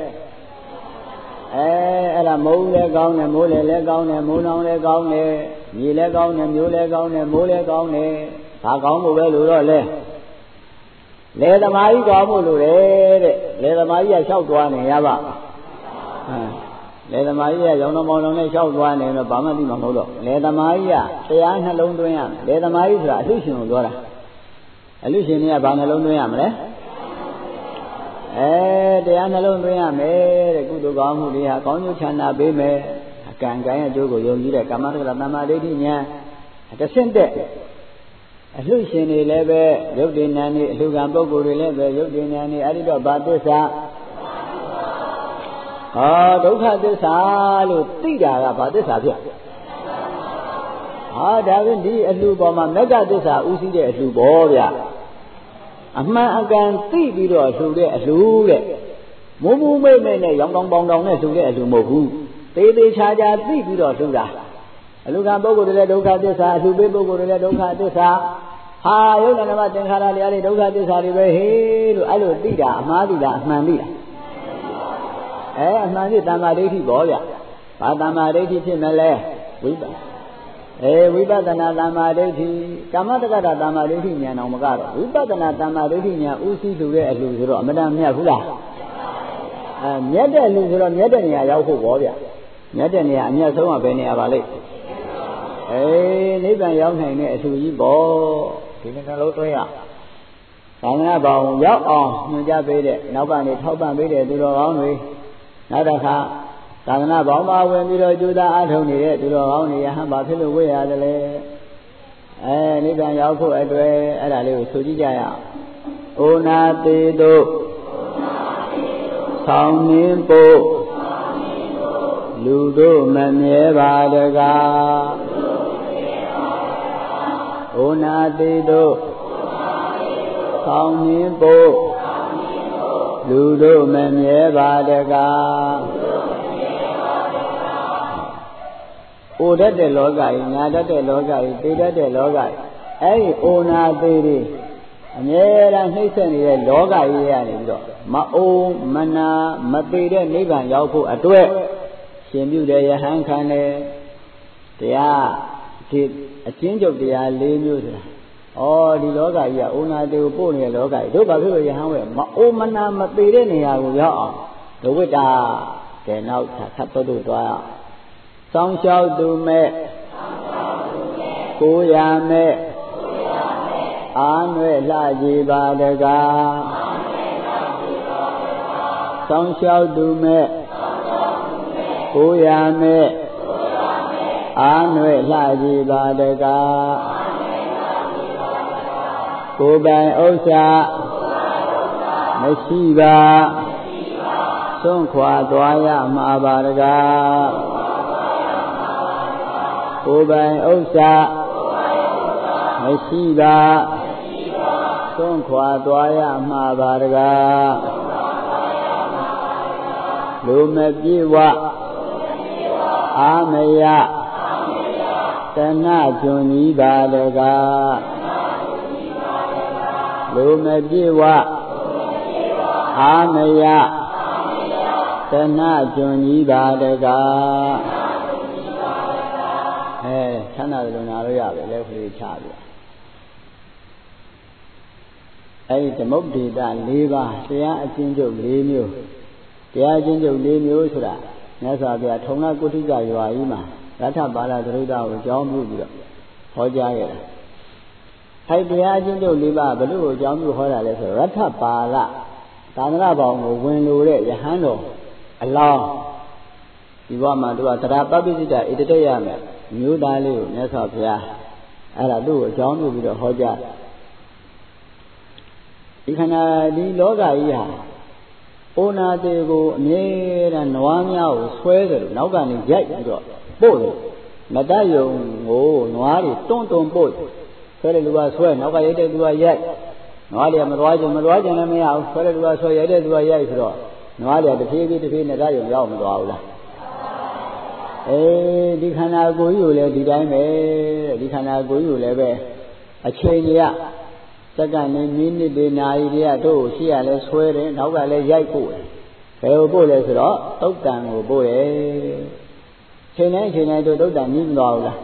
အဲ့ဒါမိုးလည်းကောင်းတယ်မိုးလည်းကောင်းတယ်မိုးနောင်လည်းကောင်းတယ်မြေလည်းကောင်းတယ်မျိုးလည်းကောင်းတယ်မိုးလည်းကောင်းတယ်ဒါကောင်းဖို့ပဲလို့တော့လဲလေသမားကြီးကောင်းဖို့လို့တဲ့လေသမားကြီးကလျှောက်သွားနေရပါလေသမားကြီးကရောင်တော်မောင်တော်နဲ့လျှောက်သွားနေတော့ဘာမှသိမှာမဟုတ်တော့လေသမားကြီးကတရားနှလုံးသွင်းရမယ်လေသမားကြီးဆိုတာအလှရှင်ကိုပြောတာအလှရှင်ကဘာနှလုံးသွင်းရမလဲတရားနှလုံးသွင်းရမယ်တဲ့ကုသိုလ်ကောင်းမှုတွေဟာကောင်းကျိုးချမ်းသာပေးမယ်အကံကံရဲ့အကျိုးကိုယုံကြည်တဲ့ကာမတက္ကရာသမ္မာဒိဋ္ဌိဉာဏ်တစ်ဆင့်တဲ့အလှရှင်တွေလည်းပဲရုပ်တည်ဉာဏ်တွေအလှကံပုဂ္ဂိုလ်တွေလည်းပဲရုပ်တည်ဉာဏ်တွေအဲ့ဒီတော့ဘာသစ္စာဒုက္ခသစ္စာလို့သိတာကဘာသစ္စာဖြစ်ဒါဖြင့်ဒီအလှပေါ်မှာမဂ္ဂသစ္စာဥသိတဲ့အလှပေါ်ဗျအမှန်အကန်သိပြီးတော့လှူတဲ့အလှတဲ့မုံမူမိတ်မိတ်နဲ့ရောင်တောင်ပေါင်တောင်နဲ့လှူတဲ့အလှမဟုတ်ဘူးသေးသေးချာချာသိပြီးတော့လှူတာအလှကံပုဂ္ဂိုလ်တွေလည်းဒုက္ခသစ္စာအလှပေးပုဂ္ဂိုလ်တွေလည်းဒုက္ခသစ္စာယုတ်နာမသင်္ခါရတရားတွေဒုက္ခသစ္စာတွေပဲဟေးလို့အဲ့လိုသိတာအမှားသိတာအမှန်သိတာအမှန်သိတမ္မာဒိဋ္ဌိပေါ့ဗျဘာတမ္မာဒိဋ္ဌိဖြစ်မလဲဝိပဿနာတမ္မာဒိဋ္ဌိကာမတက္ကတာတမ္မာဒိဋ္ဌိဉာဏ်အောင်မကတော့ဝိပဿနာတမ္မာဒိဋ္ဌိဉာဏ်ဥသိသူတဲ့အလှဆိုတော့အမတန်မြတ်ဘူးလားမြတ်တဲ့အလှဆိုတော့မြတ်တဲ့နေရာရောက်ဖို့ပေါ့ဗျမြတ်တဲ့နေရာအမြတ်ဆုံးကဘယ်နေရာပါလိမ့်နိဗ္ဗာန်ရောက်နိုင်တဲ့အလှကြီးပေါ့ဒီနှလုံးသွင်းရသာသနာ့ဘောင်ရောက်အောင်ညွှန်ကြားပေးတဲ့နောက်ကနေထောက်ပံ့ပေးတဲ့သူတော်ကောင်းတွေနောက်တစ်ခါသာသနာ့ဘောင်မှာဝင်ပြီးတော့ကျူတာအားထုတ်နေတဲ့သူတော်ကောင်းတွေယဟန်ဘာဖြစ်လို့ဝေ့ရတယ်လဲနိဗ္ဗာန်ရောက်ဖို့အတွက်အဲ့ဒါလေးကိုဆိုကြည့်ကြရအောင်ဩနာတိတုဆောင်နှင်းပို့လူတို့မမြဲပါတကားဩနာတိတို့ဆောင်နှင်းပို့လူတို့မမြဲပါတကားဩတတ်တဲ့လောကကြီးညာတတ်တဲ့လောကကြီးသိတတ်တဲ့လောကကြီးအဲ့ဒီဩနာတိတွေအမြဲတမ်းနှိမ့်ဆက်နေတဲ့လောကကြီးရနေပြီးတော့မအိုးမနာမသိတဲ့နိဗ္ဗာန်ရောက်ဖို့အတွက်ရှင်ပြုတဲ့ယဟန်ခံတဲ့တရားဒီအကျဉ်းချုပ်တရား၄မျိုးဆိုတာဩဒီလောကကြီးကဩနာတိကိုပို့နေတဲ့လောကကြီးတို့ဘာဖြစ်လို့ယဟန်ဝဲမအိုးမနာမသိတဲ့နေရာကိုရောက်အောင်ဒဝိတ္တာကဲနောက်ထပ်တို့သွားအောင်စောင်းလျှောက်သူမဲ့ကိုရမဲ့အာနွဲ့လှကြည်ပါတကားစောင်းလျှောက်သူမဲ့ကိုရမဲ့အာနွဲ့လှကြည်ပါတကားကိုယ်ပိုင်ဥစ္စာမရှိပါစွန့်ခွာသွားရမှာပါတကားကိုယ်ပိုင်ဥစ္စာမရှိပါစွန့်ခွာသွားရမှာပါတကားလူမပြေဝအာမယတဏှကျွန်ကြီးပါတကားလူမပြေဝအာမယတဏှကျွန်ကြီးပါတကားချမ်းသာတယ်လို့နားလို့ရပဲလဲခလေးချပြအဲ့ဒီသမုဒ္ဒေတာ၄ပါးတရားအကျဉ်းချုပ်၄မျိုးတရားအကျဉ်းချုပ်၄မျိုးဆိုတာမြတ်စွာဘုရားထုံနာကုဋ္ဌိကရွာကြီးမှာရထပါဠသရုပ်တာကိုကြောင်းပြုပြီးတော့ဟောကြားခဲ့တာအဲ့တရားအကျဉ်းချုပ်၄ပါးဘယ်လိုကိုကြောင်းပြုဟောတာလဲဆိုတော့ရထပါဠသာသနာပေါင်းကိုဝင်လို့တဲ့ယဟန်တော်အလောင်းဒီဘဝမှာသူကတရားပပိစိတဣတတေရမယ်မျိုးသားလေးကိုမြတ်စွာဘုရားအဲ့ဒါသူ့ကိုအကြောင်းပြုပြီးတော့ဟောကြားဒီခန္ဓာဒီလောကကြီးဟာဩနာတိကိုအမြဲတမ်းနွားများကိုဆွဲတယ်လို့နောက်ကနေရိုက်ပြီးတော့ပို့တယ်မတတ်ယုံကိုနွားတွေတွန်းပို့ဆွဲတယ်လူကဆွဲနောက်ကရိုက်တဲ့လူကရိုက်နွားတွေကမသွားကြလည်းမရဘူးဆွဲတယ်လူကဆွဲရိုက်တဲ့လူကရိုက်ဆိုတော့နွားတွေကတစ်ဖြည်းဖြည်းနဲ့တတ်ယုံရောက်မသွားဘူးလားဒီခန္ဓာကိုယ်ကြီးကိုလည်းဒီတိုင်းပဲဒီခန္ဓာကိုယ်ကြီးကိုလည်းပဲအချိန်ကြီးစက္ကန့်နဲ့မိနစ်တွေနာရီတွေကတို့ရှိရလဲဆွဲတယ်နောက်ကလည်းရိုက်ပို့တယ်ဘယ်ကိုပို့လဲဆိုတော့သုတ်တန်ကိုပို့တယ်ချိန်တိုင်းတို့သုတ်တန်မြင်မသွားဘူးလား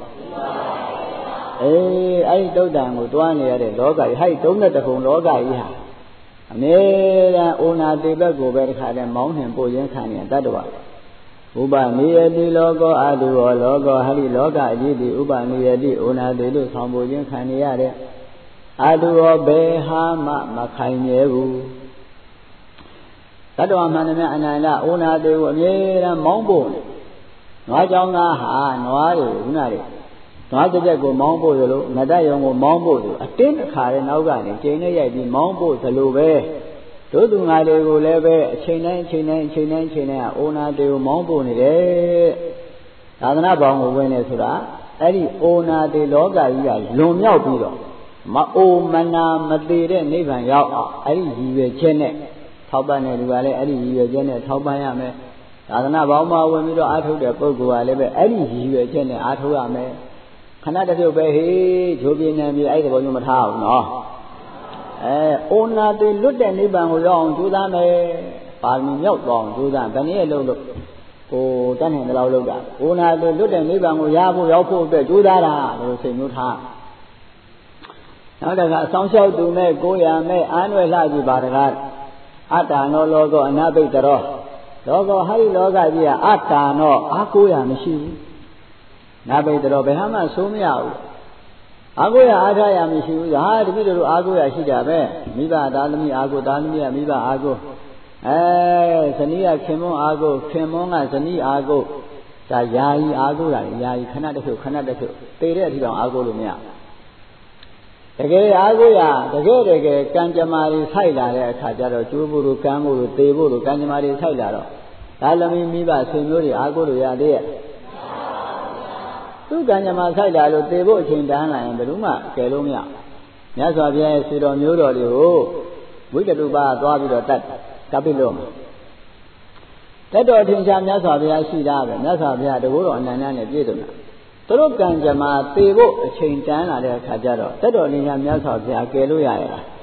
အဲ့ဒီသုတ်တန်ကိုတွားနေရတဲ့လောကကြီးဟဲ့32ခုလောကကြီးဟာအမြဲတမ်းဩနာတိဘက်ကိုပဲတစ်ခါတည်းမောင်းနှင်ပို့ရင်းခံနေတတ်တော်ဥပနိယတိလောကောအတုဟောလောကောဟရိလောကအကြီးတိဥပနိယတိဩနာတိလို့ဆောင်ပို့ခြင်းခံနေရတဲ့အတုဟောဘယ်ဟာမှမခိုင်မြဲဘူးတတ္တဝမှန်သမျှအနန္တဩနာတိကိုအမြဲတမ်းမောင်းပို့နေနွားကြောင်းသားဟာနွားတွေခုနတွေနွားတစ်ချက်ကိုမောင်းပို့သလိုငတယုံကိုမောင်းပို့သလိုအတင်းတစ်ခါတဲ့နောက်ကနေကျိန်နဲ့ရိုက်ပြီးမောင်းပို့သလိုပဲတို့သူငါတွေကိုလည်းပဲအချိန်တိုင်းဩနာတေကိုမောင်းပို့နေတယ်သာသနာပေါင်းကိုဝင်နေဆိုတာအဲ့ဒီဩနာတေလောကကြီးကလွန်မြောက်ပြီးတော့မအိုမနာမသေးတဲ့နိဗ္ဗာန်ရောက်အောင်အဲ့ဒီရည်ရွယ်ချက်နဲ့ထောက်ပံ့တဲ့လူကလည်းအဲ့ဒီရည်ရွယ်ချက်နဲ့ထောက်ပံ့ရမယ်သာသနာပေါင်းမှာဝင်ပြီးတော့အားထုတ်တဲ့ပုဂ္ဂိုလ်ကလည်းပဲအဲ့ဒီရည်ရွယ်ချက်နဲ့အားထုတ်ရမယ်ခဏတစ်ပြုတ်ပဲဟေးဂျိုးပြင်းနေပြီအဲ့ဒီဘောမျိုးမထားဘူးနော်ဩနာတိလွတ်တဲ့နိဗ္ဗာန်ကိုရောက်အောင်ကြိုးစားမယ်ပါရမီမြောက်သွားအောင်ကြိုးစားဘယ်နည်းလုပ်ကိုတတ်နိုင်တဲ့လောက်လုပ်တာဩနာတိလွတ်တဲ့နိဗ္ဗာန်ကိုရဖို့ရောက်ဖို့အတွက်ကြိုးစားတာလို့စိတ်မျိုးထားနောက်တစ်ခါအဆောင်လျှောက်သူမဲ့ကိုရမဲ့အာနွယ်လှကြည့်ပါတကားအတ္တနောလောကောအနဘိတ္တရောလောကောဟရိလောကကြီးကအတ္တနောအာကိုရမရှိဘူးနဘိတ္တရောဘယ်မှဆိုးမရဘူးအာကိုရအားထားရမရှိဘူးဟာတပည့်တို့အာကိုရရှိတာပဲမိဘသားသမီးအာကိုသားသမီးကမိဘအာကိုဇနီးကခင်မွန်းအာကိုခင်မွန်းကဇနီးအာကိုဒါယာယီအာကိုတာယာယီခဏတစ်ဖြုတ်သေတဲ့အထိတောင်အာကိုလို့မရတကယ်အားကိုးရတကယ်ကံကြမ္မာတွေဆိုင်လာတဲ့အခါကျတော့ကျိုးဖို့လို့ကံဖို့လို့သေဖို့လို့ကံကြမ္မာတွေဆိုင်လာတော့ဒါလည်းမိဘဆွေမျိုးတွေအားကိုးလို့ရသေးရဲ့သူကံကြမ္မာဆိုင်လာလို့သေဖို့အချိန်တန်းလာရင်ဘယ်သူမှကယ်လို့မရမြတ်စွာဘုရားရဲ့ဆွေတော်မျိုးတော်တွေကိုဝိတ္တုပါသွားပြီးတော့တတ်ကပိလို့တတ်တော်ထင်ရှားမြတ်စွာဘုရားရှိတာပဲမြတ်စွာဘုရားတကူတော်အနန္တနဲ့ပြည့်စုံတာသူတို့ကံကြမ္မာသေဖို့အချိန်တန်းလာတဲ့အခါကျတော့တတ်တော်ထင်ရှားမြတ်စွာဘုရားကယ်လို့ရရဲ့လား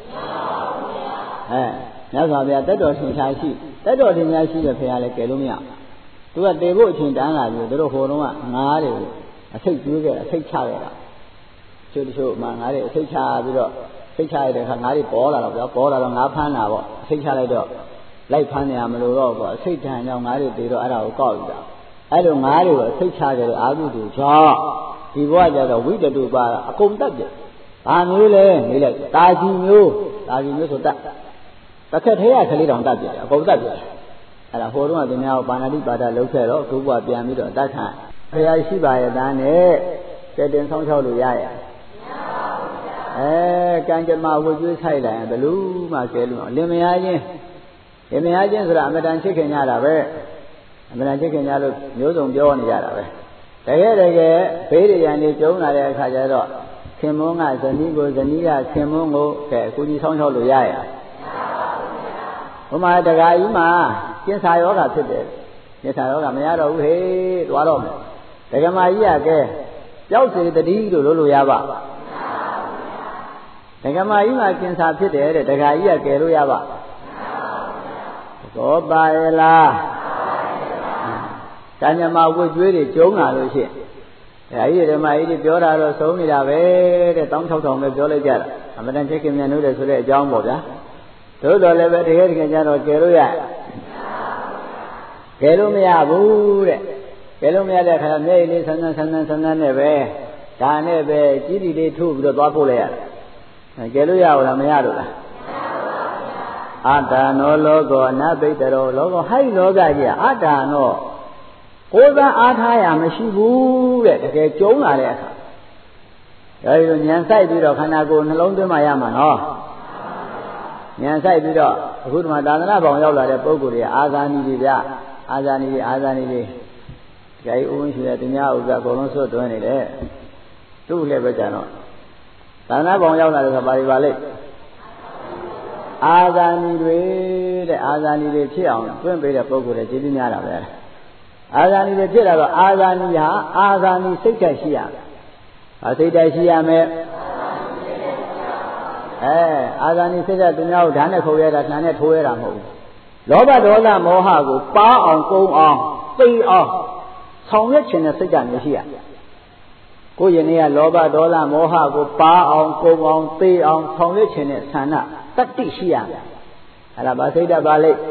မြတ်စွာဘုရားတတ်တော်ထင်ရှားရှိတတ်တော်ထင်ရှားရှိတဲ့ဘုရားလည်းကယ်လို့မရသူကသေဖို့အချိန်တန်းလာပြီသူတို့ဟိုတုန်းကငါးတွေကိုအထိတ်ကျွေးခဲ့အထိတ်ချခဲ့တာချို့ချို့မှငါးတွေအထိတ်ချပြီးတော့ထိတ်ချရတဲ့အခါငါးတွေပေါ်လာတော့ဗျာပေါ်လာတော့ငါးဖမ်းတာပေါ့အထိတ်ချလိုက်တော့လိုက်ဖမ်းနေရမလို့တော့ပေါ့အထိတ်တန်ကြောင့်ငါးတွေသေတော့အဲ့ဒါကိုကောက်ယူတာအဲ့လိုငါးတွေကိုအထိတ်ချခဲ့တဲ့အာဟုတုကြောင့်ဒီဘဝကျတော့ဝိတ္တုပါအကုန်တတ်တယ်ဘာမျိုးလဲနေလိုက်တာကြီးမျိုးဆိုတတ်တစ်ခက်သေးရကလေးတောင်တတ်ပြတယ်အကုန်တတ်ပြတယ်အဲ့ဒါဟိုတုန်းကသူများကိုပါဏာတိပါဒလုပ်ခဲ့တော့ခုဘဝပြန်ပြီးတော့တတ်ခံဘုရားရှိပါရဲ့သားနဲ့ကဲတင်ဆောင်ချောက်လို့ရရဲ့ကံကြမ္မာဝတ်ကျွေးဆိုင်လာရင်ဘယ်လိုမှကဲလို့လင်မယားချင်းဆိုတာအမတန်ချစ်ခင်ကြတာပဲအမတန်ချစ်ခင်ကြလို့မျိုးစုံပြောနေကြတာပဲတကယ်ဘေးရန်တွေကျုံလာတဲ့အခါကျတော့ခင်မုန်းကဇနီးကိုဇနီးကခင်မုန်းကိုကဲအကူကြီးဆောင်ချောက်လို့ရရဲ့ဘုမာတခါကြီးမှာကျင်စာယောဂဖြစ်တယ်ကျင်စာယောဂမရတော့ဘူးဟေးသွားတော့မယ်ဒကမာကြီးကဲကြောက်စေတတိလို့လို့ရပါဒကမာကြီးမှာကျင်စာဖြစ်တယ်တဲ့ဒကာကြီးကကယ်လို့ရပါသောပါရဲ့လားကံကြမ္မာဝတ်ကျွေးတွေကျုံလာလို့ရှိရင်ဒကာကြီးဓမ္မကြီးတွေပြောတာတော့သုံးနေတာပဲတဲ့16000ပဲပြောလိုက်ကြတာအမတန်ချစ်ခင်မြတ်လို့တဲ့ဆိုတဲ့အကြောင်းပေါ့ဗျာသို့တော်လည်းပဲတကယ်ကြတော့ကယ်လို့ရကယ်လို့မရဘူးတဲ့ကယ်လို့မရတဲ့ခါမျက်ရည်လေးဆန်းနဲ့ပဲဒါနဲ့ပဲကြီးတီလေးထုတ်ပြီးတော့သွားပို့လိုက်ရတယ်ကယ်လို့ရဘူးလားမရလို့လားအတ္တနောလောကောအနဘိတရောလောကောဟိုက်လောကကြီးအတ္တနောကိုယ်ကအားထားရမရှိဘူးတဲ့တကယ်ကျုံလာတဲ့အခါအဲဒီလိုဉာဏ်ဆိုင်ပြီးတော့ခန္ဓာကိုယ်နှလုံးသွင်းမှရမှာနော်ဉာဏ်ဆိုင်ပြီးတော့အခုဒီမှာသာသနာ့ဘောင်ရောက်လာတဲ့ပုဂ္ဂိုလ်တွေအာဇာနည်တွေဗျအာဇာနည်တွေကြိုက်ဦးရှိတဲ့သူများဥစ္စာအကုန်လုံးဆွတ်တွင်းနေတယ်သူ့လည်းပဲကြတော့သာသနာ့ဘောင်ရောက်လာတဲ့အခါပါလိမ့်အာဇာနည်တွေတဲ့အာဇာနည်တွေဖြစ်အောင်တွင်းပေးတဲ့ပုဂ္ဂိုလ်တွေကျေးဇူးများတာပဲအာဇာနည်တွေဖြစ်လာတော့အာဇာနည်ဟာအာဇာနည်စိတ်ဓာတ်ရှိရမယ်စိတ်ဓာတ်ရှိရမယ်အာဇာနည်စိတ်ဓာတ်သူများကိုဓာတ်နဲ့ခုံရတာနှာနဲ့ထိုးရတာမဟုတ်ဘူးလောဘဒေါသမောဟကိုပါအောင်ကုန်းအောင်သိအောင်ဆောင်ရွက်ခြင်းနဲ့စိတ်ဓာတ်မျိုးရှိရကိုယ်ယနေ့ကလောဘဒေါသမောဟကိုပါအောင်ကုန်းအောင်သိအောင်ဆောင်ရွက်ခြင်းနဲ့ဆန္ဒတတ္တိရှိရမယ်အဲ့ဒါဗာစိတ်ဓာတ်ပါလိမ့်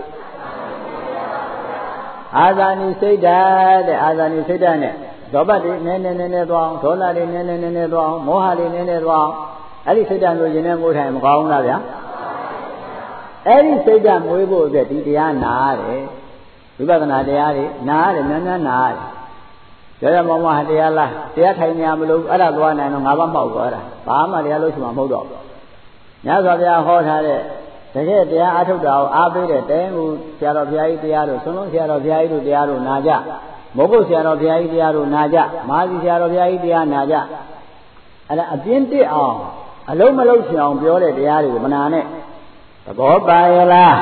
အာဇာနည်စိတ်ဓာတ်တဲ့အာဇာနည်စိတ်ဓာတ်နဲ့ဒေါဘတွေနည်းနည်းသွားအောင်ဒေါသတွေနည်းနည်းသွားအောင်မောဟတွေနည်းနည်းသွားအောင်အဲ့ဒီစိတ်ဓာတ်မျိုးရင်ထဲမိုးထိုင်မကောင်းလားဗျာအဲ့ဒီစိတ်ဓာတ်မွေးဖို့အတွက်ဒီတရားနာရတယ်ဝိပဿနာတရားတွေနာရတယ်များများနာရတယ်ရောရမောင်မဟာတရားလားတရားထိုင်နေရမလို့အဲ့ဒါသွားနိုင်တော့ငါးပါးမှောက်သွားတာဘာမှတရားလို့ရှိမှမဟုတ်တော့ညစွာဘုရားဟောထားတဲ့တကယ်တရားအထုတ်တာကိုအားပေးတဲ့တဲကိုဆရာတော်ဘုရားကြီးတရားတို့ဆုံးလုံးဆရာတော်ဘုရားကြီးတို့တရားတို့နာကြမိုးကုတ်ဆရာတော်ဘုရားကြီးတရားတို့နာကြမဟာစီဆရာတော်ဘုရားကြီးတရားနာကြအဲ့ဒါအပြင်းတစ်အောင်အလုံးမလုံးချင်အောင်ပြောတဲ့တရားတွေကိုမနာနဲ့သဘောပါရဲ့လား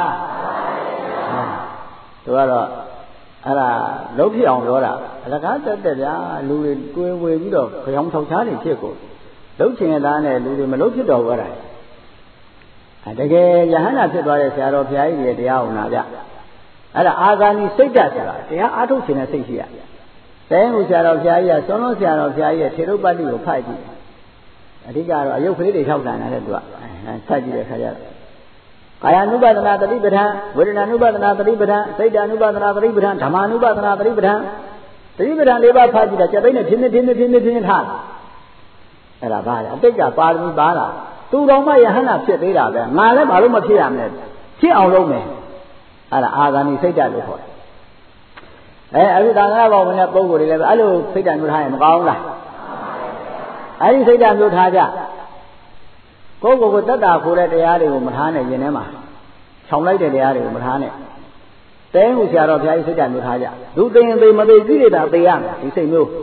သူကတော့အဲ့ဒါလုံးဖြစ်အောင်ပြောတာအလကားတက်ဗျာလူတွေတွေးဝေပြီးတော့ကြောင်ထောက်ချားနေဖြစ်ကိုလုံးချင်တဲ့သားနဲ့လူတွေမလုံးဖြစ်တော့ဘူးအဲ့ဒါတကယ်ယဟန္တာဖြစ်သွားတဲ့ဆရာတော်ဘုရားကြီးရဲ့တရားကိုနာကြအဲ့ဒါအာဇာနည်စိတ်ဓာတ်ဆိုတာတရားအားထုတ်ခြင်းနဲ့စိတ်ရှိရတဲဟုဆရာတော်ဘုရားကြီးကသွန်လုံးဆရာတော်ဘုရားကြီးရဲ့ထေရုပ္ပတ္တိကိုဖတ်ကြည့်အဓိကတော့အယုတ်ကလေးတွေထောက်ခံတာတဲ့သူကဖတ်ကြည့်တဲ့ခါကျတော့ကာယ ानु ပါဒနာတတိပဋ္ဌာန်ဝေဒနာ ानु ပါဒနာတတိပဋ္ဌာန်စိတ် ानु ပါဒနာတတိပဋ္ဌာန်ဓမ္မ ानु ပါဒနာတတိပဋ္ဌာန်တတိပဋ္ဌာန်၄ပါးဖတ်ကြည့်တာစက်သိန်းနဲ့ဖြင်းထားအဲ့ဒါဘာလဲအတိတ်ကပါရမီပါလာသူတော်မှယဟန္တာဖြစ်သေးတာပဲငါလည်းဘာလို့မဖြစ်ရမလဲဖြစ်အောင်လုပ်မယ်အဲ့ဒါအာဇာနည်စိတ်ဓာတ်လို့ခေါ်တယ်အခုသံဃာဘောင်နဲ့ပုံကိုယ်တွေလည်းအဲ့လိုစိတ်ဓာတ်မျိုးထားရင်မကောင်းလားအဲ့ဒီစိတ်ဓာတ်မျိုးထားကြကိုတက်တာခိုးတဲ့တရားတွေကိုမထားနဲ့ရင်ထဲမှာခြောင်လိုက်တဲ့တရားတွေကိုမထားနဲ့တဲဟုဆရာတော်ဘုရားကြီးစိတ်ဓာတ်မျိုးထားကြလူသိရင်သိမသိသိရတာသိရမယ်ဒီစိတ်မျိုး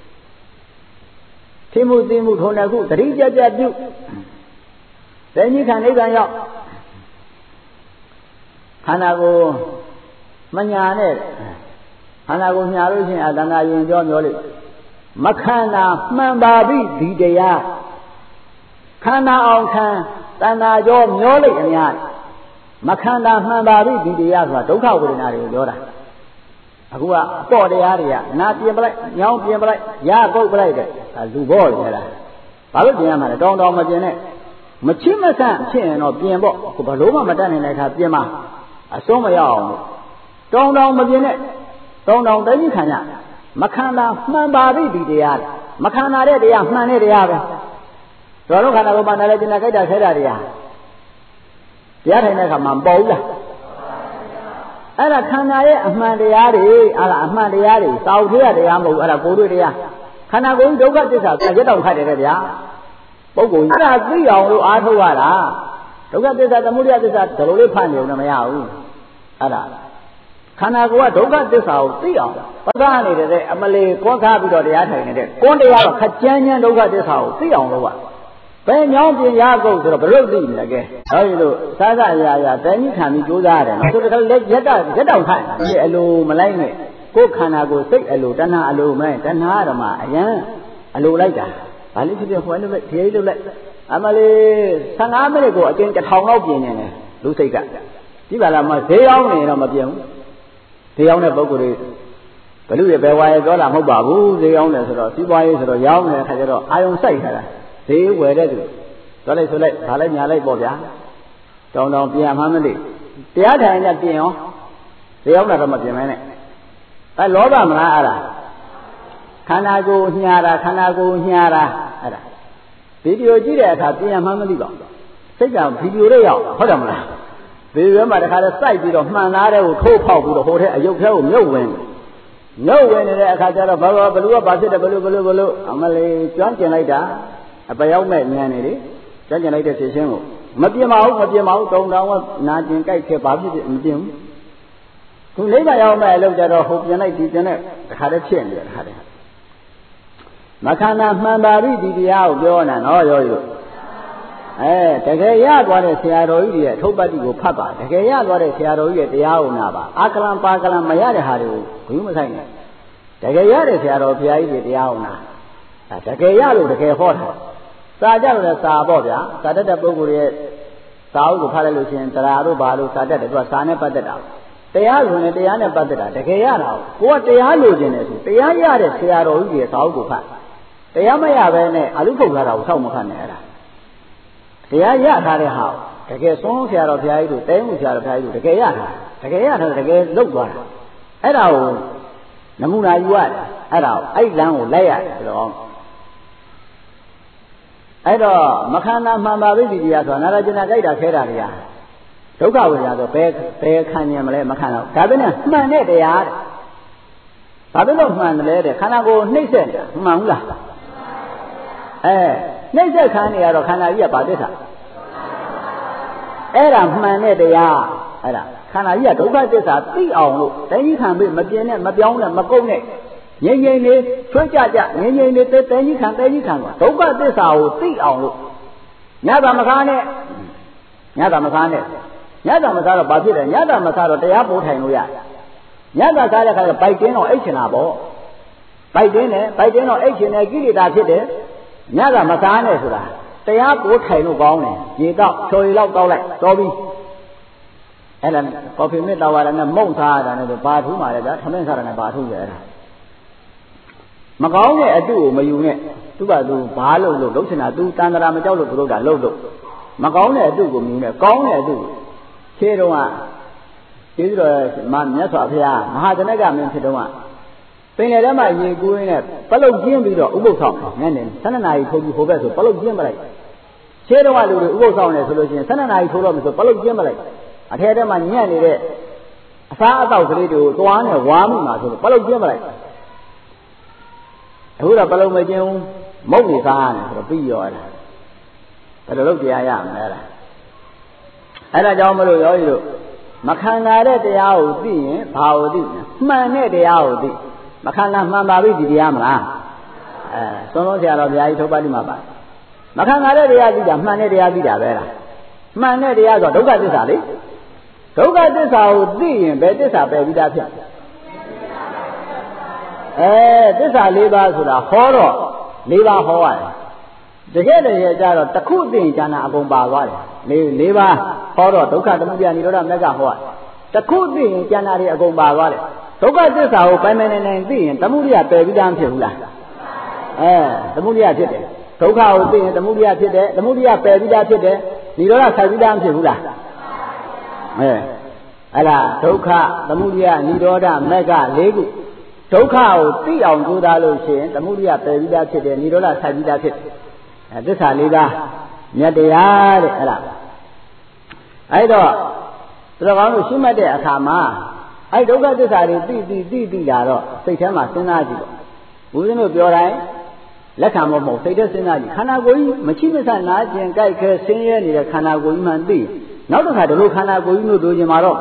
သိမှုသိမှုထုံတဲ့ခုတတိကြကြပြုတဲကြီးခံနိဗ္ဗာန်ရောက်ခန္ဓာကိုမညာနဲ့ခန္ဓာကိုညာလို့ရှိရင်အတဏ္ဍာရင်ကြောမျောလိမခန္ဓာမှန်ပါပြီဒီတရားခန္ဓာအောင်ခံတဏ္ဍာကြောမျောလိအများမခန္ဓာမှန်ပါပြီဒီတရားဆိုတာဒုက္ခဝေဒနာတွေကိုပြောတာအခုကအပေါ်တရားတွေကနာပြင်ပလိုက်ညောင်းပြင်ပလိုက်ရပုတ်ပလိုက်တဲ့ဒါလူဘောလေလားဘာလို့ပြင်ရမှာလဲတောင်းတောင်းမပြင်နဲ့မချစ်မဆန့်ဖြစ်ရင်တော့ပြင်ပေါ့ဘယ်လိုမှမတတ်နိုင်တဲ့အခါပြင်မှာအဆုံးမရအောင်တောင်းတောင်းမပြင်နဲ့တောင်းတောင်းတည်းခံရမခန္ဓာမှန်ပါပြီဒီတရားမခန္ဓာတဲ့တရားမှန်တဲ့တရားပဲတော်ခန္ဓာကိုမှန်တယ်လေကျင်တဲ့ကြိုက်တာခဲတာတရားထိုင်တဲ့အခါမှာမပေါ်ဘူးလားအဲ့ဒါခန္ဓာရဲ့အမှန်တရားတွေအဲ့ဒါအမှန်တရားတွေသာဝတိရတရားမဟုတ်ဘူးအဲ့ဒါကိုယ်တွေ့တရားခန္ဓာကိုယ်ဒုက္ခသစ္စာရက်တောင်ခတ်တယ်တဲ့ဗျာပုဂ္ဂိုလ်အဲ့ဒါသိအောင်လို့အားထုတ်ရတာဒုက္ခသစ္စာသမုဒယသစ္စာဒီလိုလေးဖတ်နေလို့မရဘူးအဲ့ဒါခန္ဓာကိုယ်ကဒုက္ခသစ္စာကိုသိအောင်ပသနေတဲ့အမလေးကောခါပြီးတော့တရားထိုင်နေတဲ့ကွန်းတရားတော့ခကြမ်းကြမ်းဒုက္ခသစ္စာကိုသိအောင်လို့ပါဘယ်ညောင်းပြင်ရကုန်ဆိုတော့ဘယ်လိုသိမလဲကဲအဲဒီလိုစားစအရာရာတန်ကြီးခံပြီးကြိုးစားရတယ်နော်ဆိုတော့လက်ရက်တောင်ထိုင်ဒီအလိုမလိုက်နဲ့ကိုယ်ခန္ဓာကိုယ်စိတ်အလိုတဏှာအလိုမလိုက်တဏှာဓမ္မအယံအလိုလိုက်တာဗာလိဖြစ်ဟိုလည်းလိုက်ဒီလိုလိုက်အမလေး15မိနစ်ကိုအကျဉ်း1000လောက်ပြင်နေတယ်လူစိတ်ကဒီပါလားမဈေးရောက်နေတော့မပြင်ဘူးဈေးရောက်တဲ့ပုဂ္ဂိုလ်တွေဘလူရဲ့ဘယ်ဝါရဲ့ပြောတာမဟုတ်ပါဘူးဈေးရောက်နေဆိုတော့စီးပွားရေးဆိုတော့ရောက်နေတဲ့ခါကျတော့အာယုံစိုက်ထားတာဈေးဝယ်တဲ့သူသွားလိုက်ဆိုလိုက်ဗာလိုက်ညာလိုက်ပေါ့ဗျာတောင်းတောင်းပြန်မှမသိတရားထိုင်နဲ့ပြင်ရောဈေးရောက်တာတော့မပြင်မဲနဲ့အဲလောဘမလားအဲ့ဒါခန္ဓာကိုယ်ညာတာခန္ဓာကိုယ်ညာတာအဲ့ဒါဗီဒီယိုကြည့်တဲ့အခါပြင်မှမသိပါဘူးစိတ်ကဗီဒီယိုလေးရောက်ဟုတ်တယ်မလားဗီဒီယိုမှာတခါလဲစိုက်ပြီးတော့မှန်သားတဲ့ကိုထိုးဖောက်ပြီးတော့ဟိုထဲအယုတ်ထဲကိုမြုပ်ဝင်နေတဲ့အခါကျတော့ဘလူကဘာဖြစ်တယ်ဘလူအမလေးကျွမ်းကျင်လိုက်တာအပရောက်မဲ့ဉာဏ်နေလေကျွမ်းကျင်လိုက်တဲ့ဖြည့်ရှင်းကိုမပြင်းပါဘူးတုံတောင်ကနာကျင်ကြိုက်ခဲ့ဘာဖြစ်မပြင်းဘူးသူလိမ့်မရောက်မဲ့အလုပ်ကြတော့ဟိုပြင်လိုက်ဒီပြင်လိုက်တခါတည်းဖြစ်နေတယ်တခါတည်းမခန္ဓာမှန်ပါပြီဒီတရားကိုပြောနေတာနော်ရောယူတကယ်ရသွားတဲ့ဆရာတော်ကြီးရဲ့အထုပ်ပတ်တိကိုဖတ်ပါတကယ်ရသွားတဲ့ဆရာတော်ကြီးရဲ့တရားကိုနာပါအာကလံပါကလံမရတဲ့ဟာတွေကိုဂရုမဆိုင်နဲ့တကယ်ရတဲ့ဆရာတော်ဘုရားကြီးရဲ့တရားကိုနာတကယ်ရလို့တကယ်ဟောတာစာကြလို့လည်းစာပေါ့ဗျာစာတတ်တဲ့ပုဂ္ဂိုလ်ရဲ့စာအုပ်ကိုဖတ်လိုက်လို့ရှိရင်တရားတို့ဘာလို့စာတတ်တယ်သူကစာနဲ့ပတ်သက်တာတရားဆိုရင်တရားနဲ့ပတ်သက်တာတကယ်ရတာကိုကတရားလိုချင်တယ်ဆိုတရားရတဲ့ဆရာတော်ကြီးရဲ့စာအုပ်ကိုဖတ်တရားမရဘဲနဲ့အလုထုတ်လာတာကိုစောင့်မခတ်နဲ့အဲ့ဒါတရားရထားတဲ့ဟာတကယ်ဆုံးဆရာတော်ဘုရားကြီးတို့တဲမှုဆရာတော်ဘုရားကြီးတို့တကယ်ရထားတကယ်လုတ်သွားတာအဲ့ဒါကိုနမူနာယူရတယ်အဲ့ဒါအဲ့လမ်းကိုလိုက်ရတယ်ဆိုတော့အဲ့တော့မခန္ဓာမှန်ပါပြီဒီတရားဆိုတာနာရကျင်နာကြိုက်တာခဲတာတရားဒုက္ခဝေဒနာဆိုဘယ်ခံဉာဏ်မလဲမခံတော့ဒါပဲနဲ့မှန်တဲ့တရားတဲ့ဘာဖြစ်လို့မှန်တယ်လဲတဲ့ခန္ဓာကိုယ်နှိမ့်ဆက်နေတာမှန်ဘူးလားနှိမ့်ဆက်ခံနေရတော့ခန္ဓာကြီးကဘာသစ္စာအဲ့ဒါမှန်တဲ့တရားအဲ့ဒါခန္ဓာကြီးကဒုက္ခသစ္စာသိအောင်လို့တိုင်းခံပြီးမပြင်းနဲ့မပြောင်းနဲ့မကုတ်နဲ့ငြိမ်လေးချွတ်ကြငြိမ်လေးတိုင်းခံကဒုက္ခသစ္စာကိုသိအောင်လို့ညတာမကားနဲ့ညတာမစားတော့ဘာဖြစ်လဲညတာမစားတော့တရားပို့ထိုင်လို့ရညတာစားတဲ့ခါကျပိုက်တင်းတော့အိတ်ချင်တာပေါ့ပိုက်တင်းတော့အိတ်ချင်တယ်ကိလေသာဖြစ်တယ်ညတာမစားနဲ့ဆိုတာတရားပို့ထိုင်လို့ကောင်းတယ်ရေတော့ချော်ရီလောက်တောက်လိုက်တော်ပြီအဲ့ဒါကော်ဖီမစ်တောက်ရတာနဲ့မုံစားရတာနဲ့ဘာထူးမှလဲဗျာထမင်းစားရတာနဲ့ဘာထူးလဲအဲ့ဒါမကောင်းတဲ့အတုကိုမယူနဲ့သူ့ဘာသူဘာလို့လုပ်ချင်တာသူတန်တရာမကြောက်လို့သူတို့ကလှုပ်မကောင်းတဲ့အတုကိုမယူနဲ့ကောင်းတဲ့အတုခြေတုံးကကျေးဇူးတော်မြတ်စွာဘုရားမဟာဇနကမင်းဖြစ်တုံးကပင်လယ်ထဲမှာရေကူးရင်းနဲ့ပလုတ်ကျင်းပြီးတော့ဥပုသ်ဆောင်ညနေ12နာရီထိုးပြီးဟိုဘက်ဆိုပလုတ်ကျင်းပလိုက်ခြေတုံးကလူတွေဥပုသ်ဆောင်နေဆိုလို့ရှိရင်12နာရီထိုးတော့မယ်ဆိုပလုတ်ကျင်းပလိုက်အထဲထဲမှာညံ့နေတဲ့အစားအသောက်ကလေးတွေကိုသွားနဲ့ဝါမှုမှာဆိုလို့ပလုတ်ကျင်းပလိုက်အခုတော့ပလုတ်မကျင်းမုတ်နေစားရတယ်ဆိုတော့ပြီးရောအဲ့ဒါ bè lúc kia ya mẹ là ấy là cho mới được rồi mà khăn nào đấy thì áo đi bao đi mà này thì áo đi mà khăn nào mà bao đi thì áo mà xong rồi giờ là bây giờ thâu ba đi mà khăn nào đấy thì áo đi à mà này thì áo đi à vậy là mà này thì áo rồi đâu có thế sao đấy đâu có thế sao đi về thế sao về đi ra thế thế sao lấy ba rồi là khó rồi lấy ba khó à thế cái này giờ là tất cả tiền cho nó cũng bao rồi lấy ba khó rồi đâu có tấm tiền gì đó mấy cái khó tất cả tiền cho nó thì cũng bao rồi đâu có thế sao phải mấy này tiền tấm tiền về đi ra thế là tấm tiền thế đấy đâu có tiền tấm tiền thế đấy tấm tiền về đi ra thế đấy đi đó là sai đi ra thế là ấy là đâu có tấm tiền đi đó là mấy cái lấy cụ đâu có tiền ông chú ta luôn xem tấm tiền về đi ra thế đấy đi đó là sai đi ra thế thế sao lấy ba nhớ đấy ấy là ấy đó rồi con nó xin mấy đấy à mà ấy đâu có thế sao đi là đó xây thế mà sinh ra gì bố nóပြောđấy lấy khám một xây thế sinh ra gì khana coi mà chỉ biết sao nói chuyện cái sinh nhật này là khana coi mà đi nó đâu phải đâu khana coi nó đối gì mà đó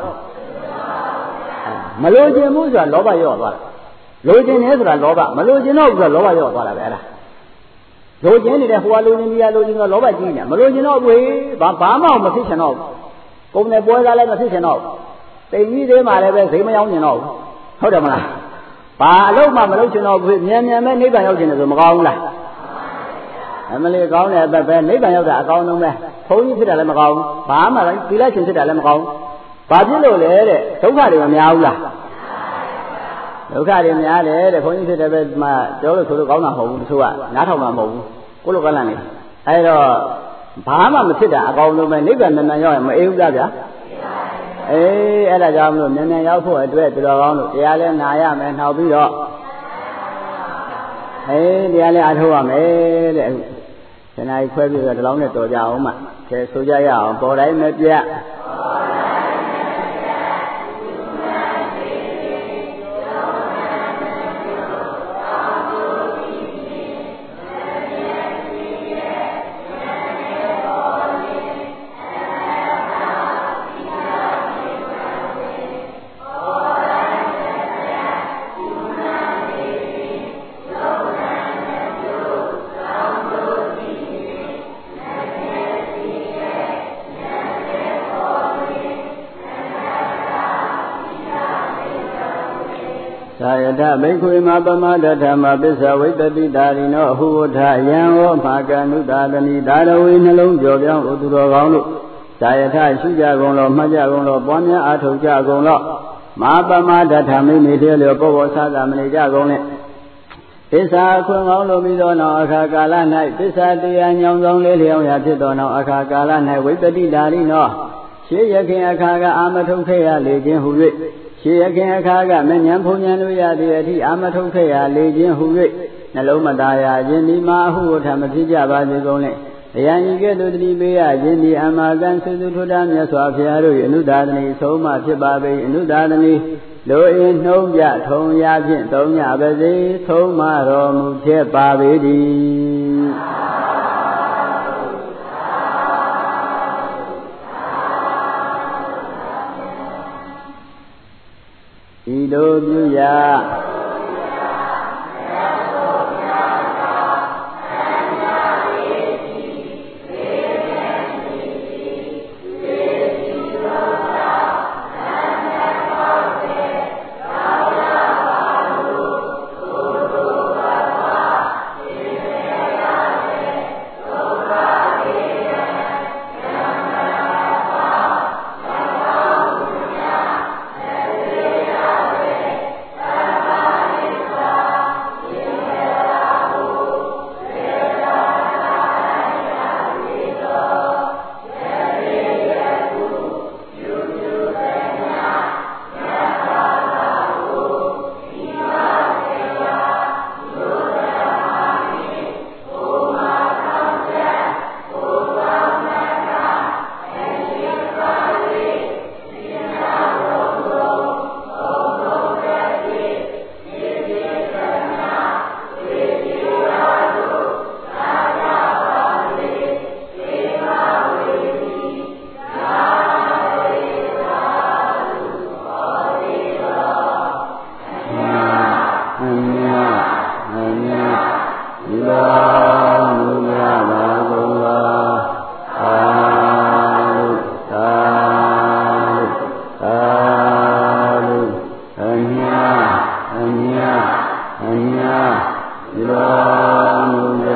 mà lôi chuyện muốn rồi lỗ bao nhiêu rồi lôi chuyện này rồi lỗ bao mà lôi chuyện nó rồi lỗ bao nhiêu rồi là vậy là lôi chuyện này là hoa lôi chuyện bia lôi chuyện là lỗ bao nhiêu nhỉ mà lôi chuyện nó vui bà mà không thích chuyện nào cũng này bôi ra lại mà thích chuyện nào tình như thế mà lại về thấy mấy ông như nào không được mà bà lúc mà lúc chuyện nào nhẹ mấy nấy bạn nhau chuyện này rồi mà con là mà lấy con này về nấy bạn nhau đã con không đây thối như thế này là mà con bà mà đi lấy chuyện thế này là mà con bà biết rồi đấy đâu phải để mà nhau là đâu phải để nhà để thối như thế này về mà chỗ là số con nào hùng xua ngã thòng nào hùng có lúc cái này hay rồi bà mà thích đã con luôn mà nấy bạn mình nhau mà yêu ra kìa ấy là do mình nên giáo phụ ở tuổi từ đó con được dia lên nãy à mình học biết đó ấy dia lên ăn thua mấy để thế này khoe bây giờ lâu này tổ giáo mà cái số gia giáo bỏ đấy mấy bia bế khuy ma pa ma đa tham ma pissa wိတတိတာရိနောအဟုဝထယံဟောမာကနုတာတဏိဒါရဝေနှလုံးကြော်ပြောင်းဥသူတော်ကောင်းတို့ဇာယထရှိကြကုန်လောမှတ်ကြကုန်လောပွားများအားထုတ်ကြကုန်လောမာပမဒထမိမိသေးလျောပောဘောဆာသမနေကြကုန်နဲ့ပစ္စာခွင်ကောင်းလိုပြီးသောနောက်အခါကာလ၌ပစ္စာတရားညောင်းဆောင်လေးလျောင်းရာဖြစ်သောနောက်အခါကာလ၌ဝိတတိတာရိနောရှေးရခင်အခါကအာမထုတ်ခဲ့ရလေခြင်းဟု၍ရှေးရခင်အခါကမဉ္ဇဉ်ဘုံဉ္ဇဉ်တို့ရသည့်အထိအာမထုတ်ခဲ့ရလေခြင်းဟု၍နှလုံးမသားရခြင်းဒီမှာအဟုဝထမဖြစ်ကြပါစေကုန်နဲ့တရားဤကဲ့သို့တတိပေးရခြင်းဒီအမာကံသုသုထမြတ်စွာဘုရားတို့၏အနုဒါသနီဆုံးမဖြစ်ပါပေအနုဒါသနီလိုအင်းနှုံးပြထုံရဖြင့်သုံးညပါစေဆုံးမတော်မူဖြစ်ပါပေတည်းဤသို့ပြုရာတော်မူကြပါကုန်သောသာဓုသာဓုသာဓုအမြတ်အမြတ်အမြတ်ပြုတော်မူကြ